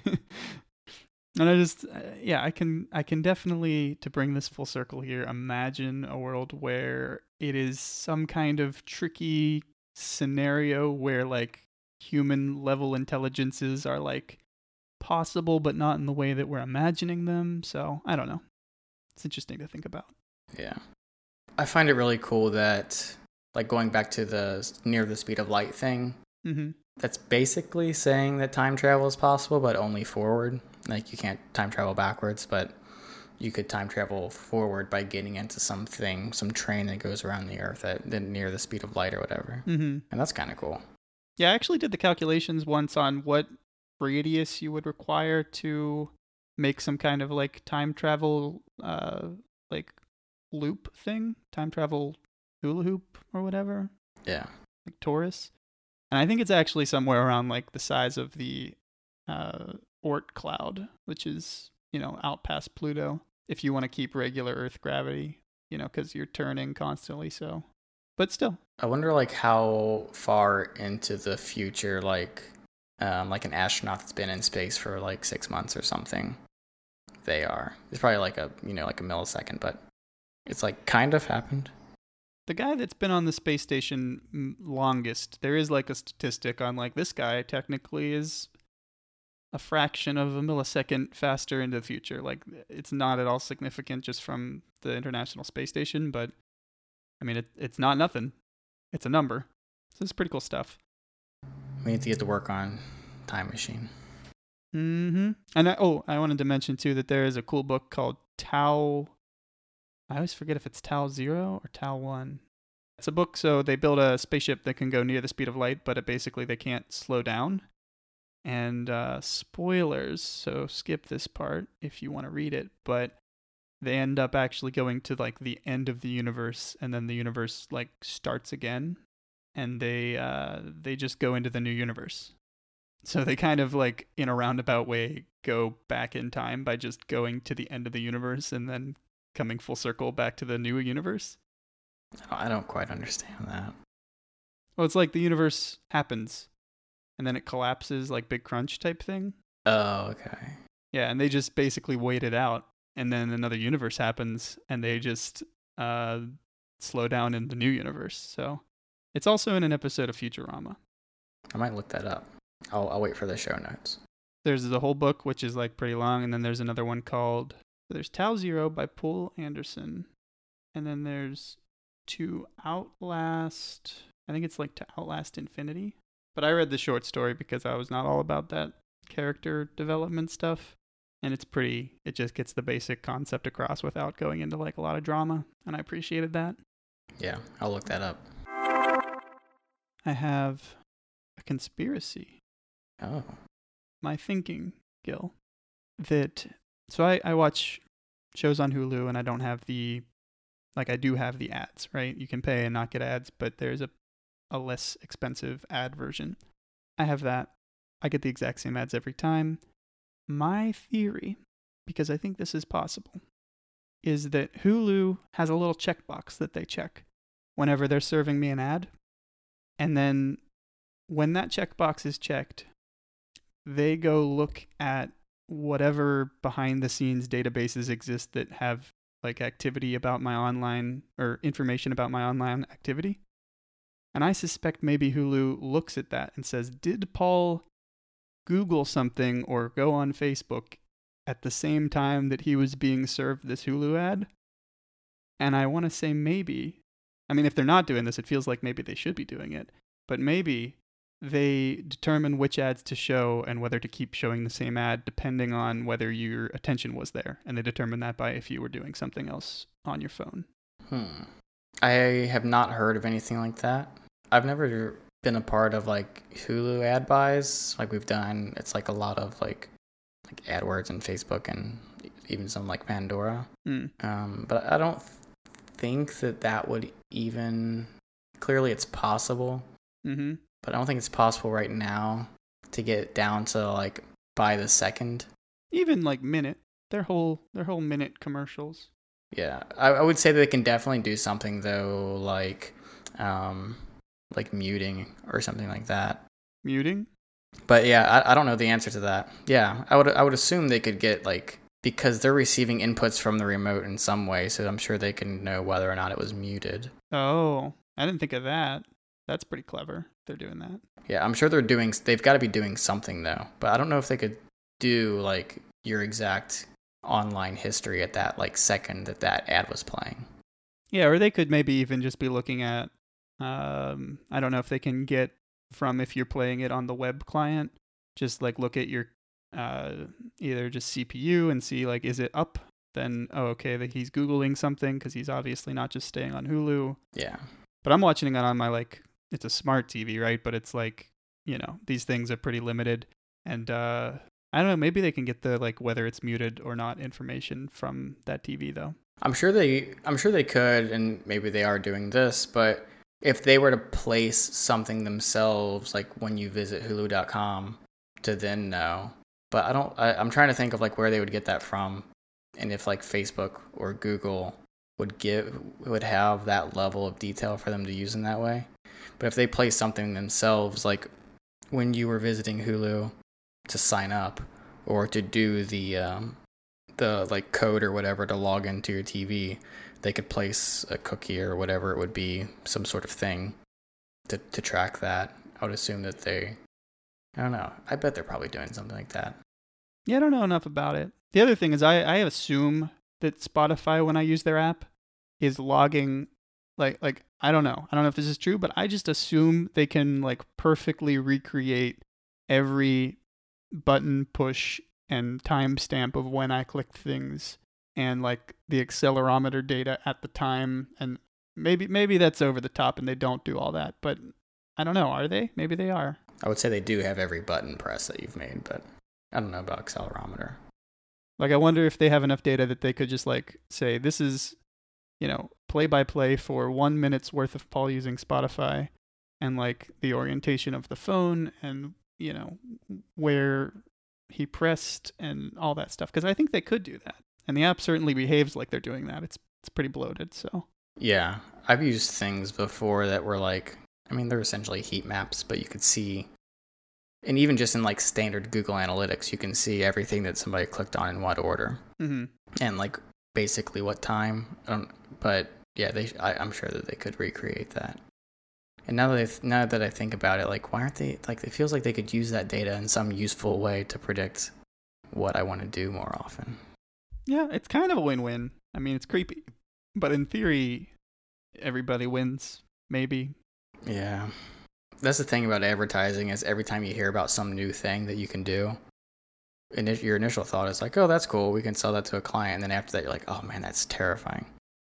And I just, uh, yeah, I can, I can definitely, to bring this full circle here, imagine a world where it is some kind of tricky scenario where, like, human level intelligences are like possible but not in the way that we're imagining them. So I don't know, it's interesting to think about. Yeah, I find it really cool that, like, going back to the near the speed of light thing, Mm-hmm. that's basically saying that time travel is possible but only forward. Like you can't time travel backwards, but you could time travel forward by getting into something, some train that goes around the earth at near the speed of light or whatever. Mm-hmm. And that's kind of cool. Yeah, I actually did the calculations once on what radius you would require to make some kind of like time travel, uh, like loop thing, time travel hula hoop or whatever, Yeah. like torus. And I think it's actually somewhere around like the size of the uh, Oort cloud, which is, you know, out past Pluto. If you want to keep regular Earth gravity, you know, because you're turning constantly. So, but still. I wonder, like, how far into the future, like, um, like an astronaut that's been in space for like six months or something, they are. It's probably like a, you know, like a millisecond, but it's like kind of happened. The guy that's been on the space station longest, there is like a statistic on like this guy technically is a fraction of a millisecond faster into the future. Like it's not at all significant just from the International Space Station, but I mean, it, it's not nothing. It's a number. So it's pretty cool stuff. We need to get to work on Time Machine. Mm-hmm. And I, oh, I wanted to mention too that there is a cool book called Tau. I always forget if it's Tau Zero or Tau One. It's a book, so they build a spaceship that can go near the speed of light, but it basically they can't slow down. And uh, spoilers, so skip this part if you want to read it. But they end up actually going to like the end of the universe, and then the universe like starts again, and they uh, they just go into the new universe. So they kind of like in a roundabout way go back in time by just going to the end of the universe and then coming full circle back to the new universe. I don't quite understand that. Well, it's like the universe happens and then it collapses, like Big Crunch type thing. Oh, okay. Yeah, and they just basically wait it out, and then another universe happens and they just uh, slow down in the new universe. So it's also in an episode of Futurama. I might look that up. I'll, I'll wait for the show notes. There's the whole book, which is like pretty long, and then there's another one called, there's Tau Zero by Poul Anderson, and then there's To Outlast, I think it's like To Outlast Infinity. But I read the short story because I was not all about that character development stuff, and it's pretty, it just gets the basic concept across without going into like a lot of drama, and I appreciated that. Yeah, I'll look that up. I have a conspiracy. Oh. My thinking, Gil, that, so I, I watch shows on Hulu and I don't have the, like I do have the ads, right? You can pay and not get ads, but there's a, a less expensive ad version. I have that. I get the exact same ads every time. My theory, because I think this is possible, is that Hulu has a little checkbox that they check whenever they're serving me an ad. And then when that checkbox is checked, they go look at whatever behind the scenes databases exist that have like activity about my online or information about my online activity. And I suspect maybe Hulu looks at that and says, did Paul Google something or go on Facebook at the same time that he was being served this Hulu ad? And I want to say maybe, I mean, if they're not doing this, it feels like maybe they should be doing it. But maybe they determine which ads to show and whether to keep showing the same ad depending on whether your attention was there. And they determine that by if you were doing something else on your phone. Hmm. I have not heard of anything like that. I've never been a part of like Hulu ad buys, like we've done. It's like a lot of like like AdWords and Facebook and even some like Pandora. Mm. Um, but I don't think that that would even. Clearly, it's possible, Mm-hmm. but I don't think it's possible right now to get down to like by the second. Even like minute, their whole their whole minute commercials. Yeah, I, I would say that they can definitely do something though, like um, like muting or something like that. Muting? But yeah, I, I don't know the answer to that. Yeah, I would I would assume they could get like because they're receiving inputs from the remote in some way, so I'm sure they can know whether or not it was muted. Oh, I didn't think of that. That's pretty clever. They're doing that. Yeah, I'm sure they're doing. They've got to be doing something though. But I don't know if they could do like your exact online history at that like second that that ad was playing. Yeah, or they could maybe even just be looking at. Um, I don't know if they can get from if you're playing it on the web client. Just like look at your uh, either just C P U and see like is it up? Then oh okay, that he's googling something because he's obviously not just staying on Hulu. Yeah. But I'm watching it on my like it's a smart T V, right? But it's like, you know, these things are pretty limited. And uh I don't know, maybe they can get the like whether it's muted or not information from that T V though. I'm sure they I'm sure they could, and maybe they are doing this, but if they were to place something themselves, like when you visit hulu dot com to then know. But I don't I, I'm trying to think of like where they would get that from, and if like Facebook or Google would give would have that level of detail for them to use in that way. But if they place something themselves, like when you were visiting Hulu to sign up or to do the um, the like code or whatever to log into your T V, they could place a cookie or whatever it would be, some sort of thing to to track that. I would assume that they, I don't know. I bet they're probably doing something like that. Yeah, I don't know enough about it. The other thing is I, I assume that Spotify, when I use their app, is logging like like I don't know. I don't know if this is true, but I just assume they can like perfectly recreate every button push and timestamp of when I clicked things and like the accelerometer data at the time, and maybe maybe that's over the top and they don't do all that, but I don't know. Are they? Maybe they are. I would say they do have every button press that you've made, but I don't know about accelerometer. Like I wonder if they have enough data that they could just like say this is, you know, play by play for one minute's worth of Paul using Spotify, and like the orientation of the phone and, you know, where he pressed and all that stuff. Because I think they could do that. And the app certainly behaves like they're doing that. It's it's pretty bloated, so. Yeah, I've used things before that were like, I mean, they're essentially heat maps, but you could see, and even just in like standard Google Analytics, you can see everything that somebody clicked on in what order. Mm-hmm. And like basically what time. I don't, but yeah, they. I, I'm sure that they could recreate that. And now that I, now that I think about it, like, why aren't they like? It feels like they could use that data in some useful way to predict what I want to do more often. Yeah, it's kind of a win-win. I mean, it's creepy, but in theory, everybody wins. Maybe. Yeah, that's the thing about advertising is every time you hear about some new thing that you can do, and your initial thought is like, oh, that's cool, we can sell that to a client. And then after that, you're like, oh man, that's terrifying.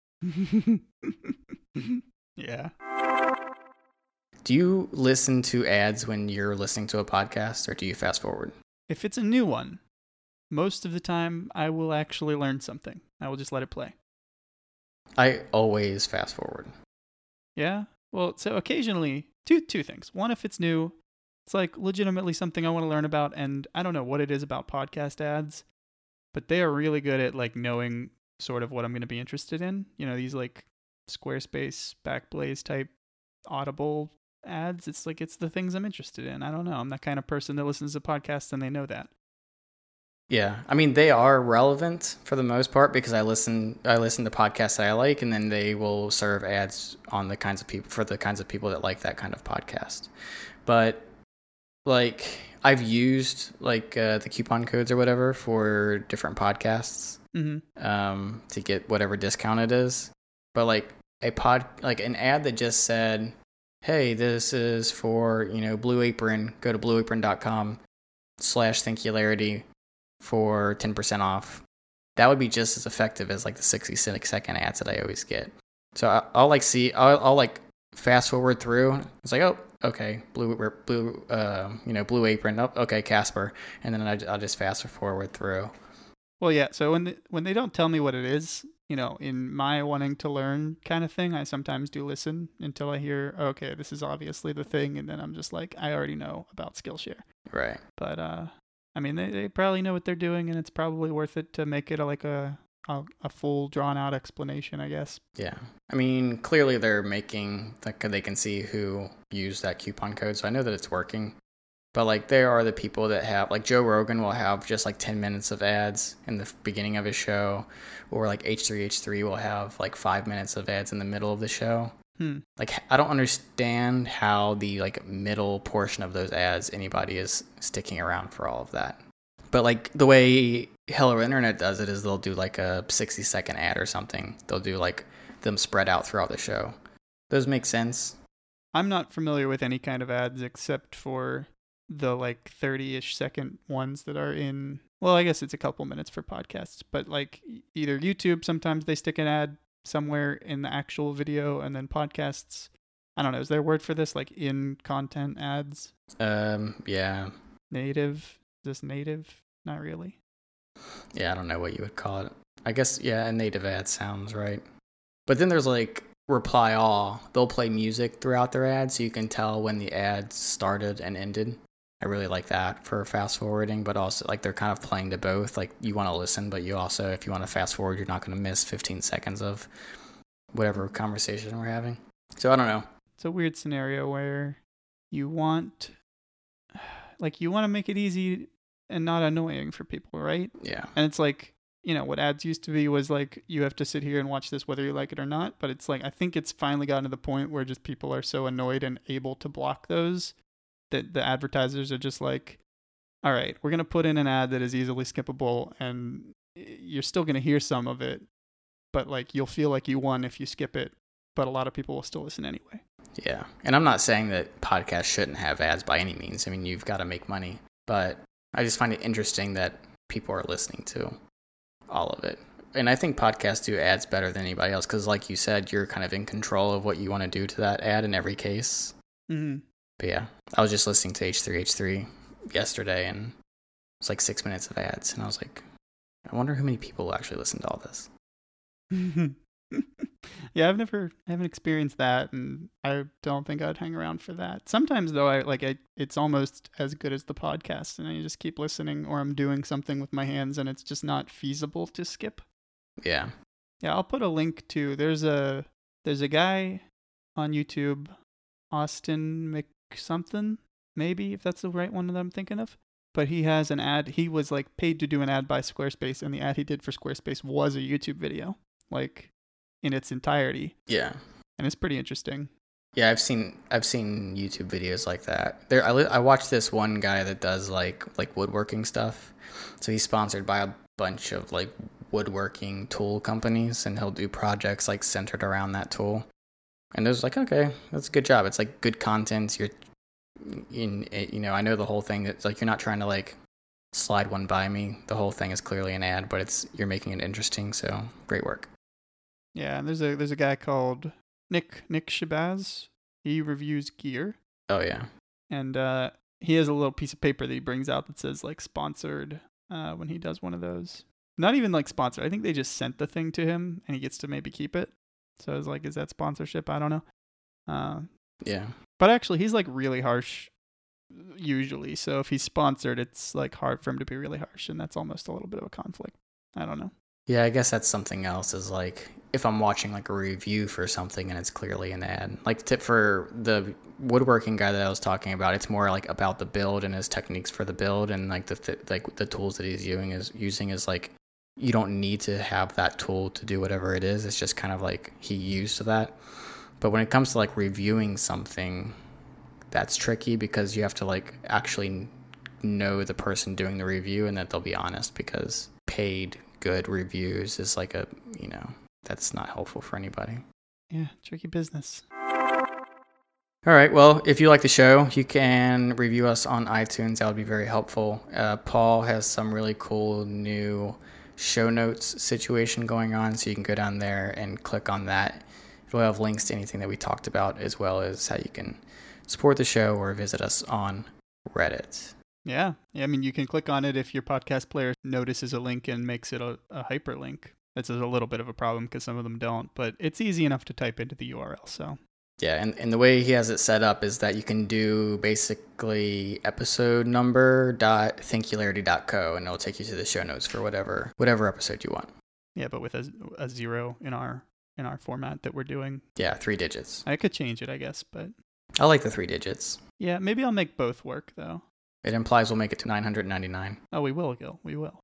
Yeah. Do you listen to ads when you're listening to a podcast, or do you fast forward? If it's a new one, most of the time I will actually learn something. I will just let it play. I always fast forward. Yeah? Well, so occasionally, two two things. One, if it's new, it's like legitimately something I want to learn about, and I don't know what it is about podcast ads, but they are really good at like knowing sort of what I'm going to be interested in. You know, these like Squarespace, Backblaze type Audible ads. It's like it's the things I'm interested in. I don't know. I'm that kind of person that listens to podcasts and they know that. Yeah, I mean they are relevant for the most part because I listen I listen to podcasts that I like, and then they will serve ads on the kinds of people for the kinds of people that like that kind of podcast. But like I've used like uh, the coupon codes or whatever for different podcasts Mm-hmm. um, to get whatever discount it is. But like a pod like an ad that just said, "Hey, this is for, you know, Blue Apron. Go to blue apron dot com slash Thinkularity for ten percent off." That would be just as effective as like the sixty second ads that I always get. So I, I'll like see, I'll, I'll like fast forward through. It's like, oh, okay, blue, blue, uh, you know, Blue Apron. Oh, okay, Casper, and then I, I'll just fast forward through. Well, yeah. So when they, when they don't tell me what it is, you know, in my wanting to learn kind of thing, I sometimes do listen until I hear, okay, this is obviously the thing, and then I'm just like, I already know about Skillshare. Right. But uh, I mean, they they probably know what they're doing, and it's probably worth it to make it a, like a, a a full drawn out explanation, I guess. Yeah. I mean, clearly they're making like they can see who used that coupon code, so I know that it's working. But like there are the people that have, like Joe Rogan will have just like ten minutes of ads in the beginning of his show, or like H three H three will have like five minutes of ads in the middle of the show. Hmm. Like I don't understand how the like middle portion of those ads anybody is sticking around for all of that. But like the way Hello Internet does it is they'll do like a sixty second ad or something. They'll do like them spread out throughout the show. Those make sense. I'm not familiar with any kind of ads except for the like thirty-ish second ones that are in, well, I guess it's a couple minutes for podcasts, but like either YouTube, sometimes they stick an ad somewhere in the actual video, and then podcasts, I don't know, is there a word for this, like in content ads? Um yeah. Native? Is this native? Not really. Yeah, I don't know what you would call it. I guess, yeah, a native ad sounds right. But then there's like Reply All. They'll play music throughout their ads so you can tell when the ads started and ended. I really like that for fast forwarding, but also like they're kind of playing to both. Like you want to listen, but you also, if you want to fast forward, you're not going to miss fifteen seconds of whatever conversation we're having. So I don't know. It's a weird scenario where you want, like you want to make it easy and not annoying for people, right? Yeah. And it's like, you know, what ads used to be was like, you have to sit here and watch this whether you like it or not. But it's like, I think it's finally gotten to the point where just people are so annoyed and able to block those that the advertisers are just like, all right, we're going to put in an ad that is easily skippable, and you're still going to hear some of it, but like you'll feel like you won if you skip it, but a lot of people will still listen anyway. Yeah. And I'm not saying that podcasts shouldn't have ads by any means. I mean, you've got to make money, but I just find it interesting that people are listening to all of it. And I think podcasts do ads better than anybody else because, like you said, you're kind of in control of what you want to do to that ad in every case. Mm-hmm. But yeah, I was just listening to H three H three yesterday, and it's like six minutes of ads, and I was like, I wonder how many people actually listen to all this. Yeah, I've never, I haven't experienced that, and I don't think I'd hang around for that. Sometimes though, I like, I, it's almost as good as the podcast, and I just keep listening, or I'm doing something with my hands, and it's just not feasible to skip. Yeah. Yeah, I'll put a link to, there's a, there's a guy on YouTube, Austin Mc something, maybe, if that's the right one that I'm thinking of. But he has an ad, he was like paid to do an ad by Squarespace, and the ad he did for Squarespace was a YouTube video, like in its entirety. Yeah. And it's pretty interesting. Yeah, I've seen I've seen YouTube videos like that. There, I, li- I watched this one guy that does like like woodworking stuff. So he's sponsored by a bunch of like woodworking tool companies, and he'll do projects like centered around that tool. And it was like, okay, that's a good job. It's like good content. You're in it, you know, I know the whole thing. It's like you're not trying to like slide one by me. The whole thing is clearly an ad, but it's you're making it interesting. So great work. Yeah, and there's a there's a guy called Nick Nick Shabazz. He reviews gear. Oh yeah. And uh, he has a little piece of paper that he brings out that says like sponsored uh, when he does one of those. Not even like sponsored. I think they just sent the thing to him, and he gets to maybe keep it. So I was like, is that sponsorship? I don't know. Uh, yeah. But actually, he's like really harsh usually. So if he's sponsored, it's like hard for him to be really harsh, and that's almost a little bit of a conflict. I don't know. Yeah, I guess that's something else is like if I'm watching like a review for something and it's clearly an ad. Like tip for the woodworking guy that I was talking about, it's more like about the build and his techniques for the build, and like the th- like the tools that he's using is using is like you don't need to have that tool to do whatever it is. It's just kind of like he used that. But when it comes to like reviewing something, that's tricky because you have to like actually know the person doing the review and that they'll be honest, because paid good reviews is like a, you know, that's not helpful for anybody. Yeah, tricky business. All right, well, if you like the show, you can review us on iTunes. That would be very helpful. Uh, Paul has some really cool new show notes situation going on, so you can go down there and click on that. It'll have links to anything that we talked about, as well as how you can support the show or visit us on Reddit. Yeah. yeah. I mean, you can click on it if your podcast player notices a link and makes it a, a hyperlink. That's a little bit of a problem because some of them don't, but it's easy enough to type into the U R L. So yeah, and, and the way he has it set up is that you can do basically episode number dot thinkularity dot co, and it'll take you to the show notes for whatever whatever episode you want. Yeah, but with a, a zero in our in our format that we're doing. Yeah, three digits. I could change it, I guess, but I like the three digits. Yeah, maybe I'll make both work though. It implies we'll make it to nine hundred ninety-nine. Oh, we will, Gil. We will.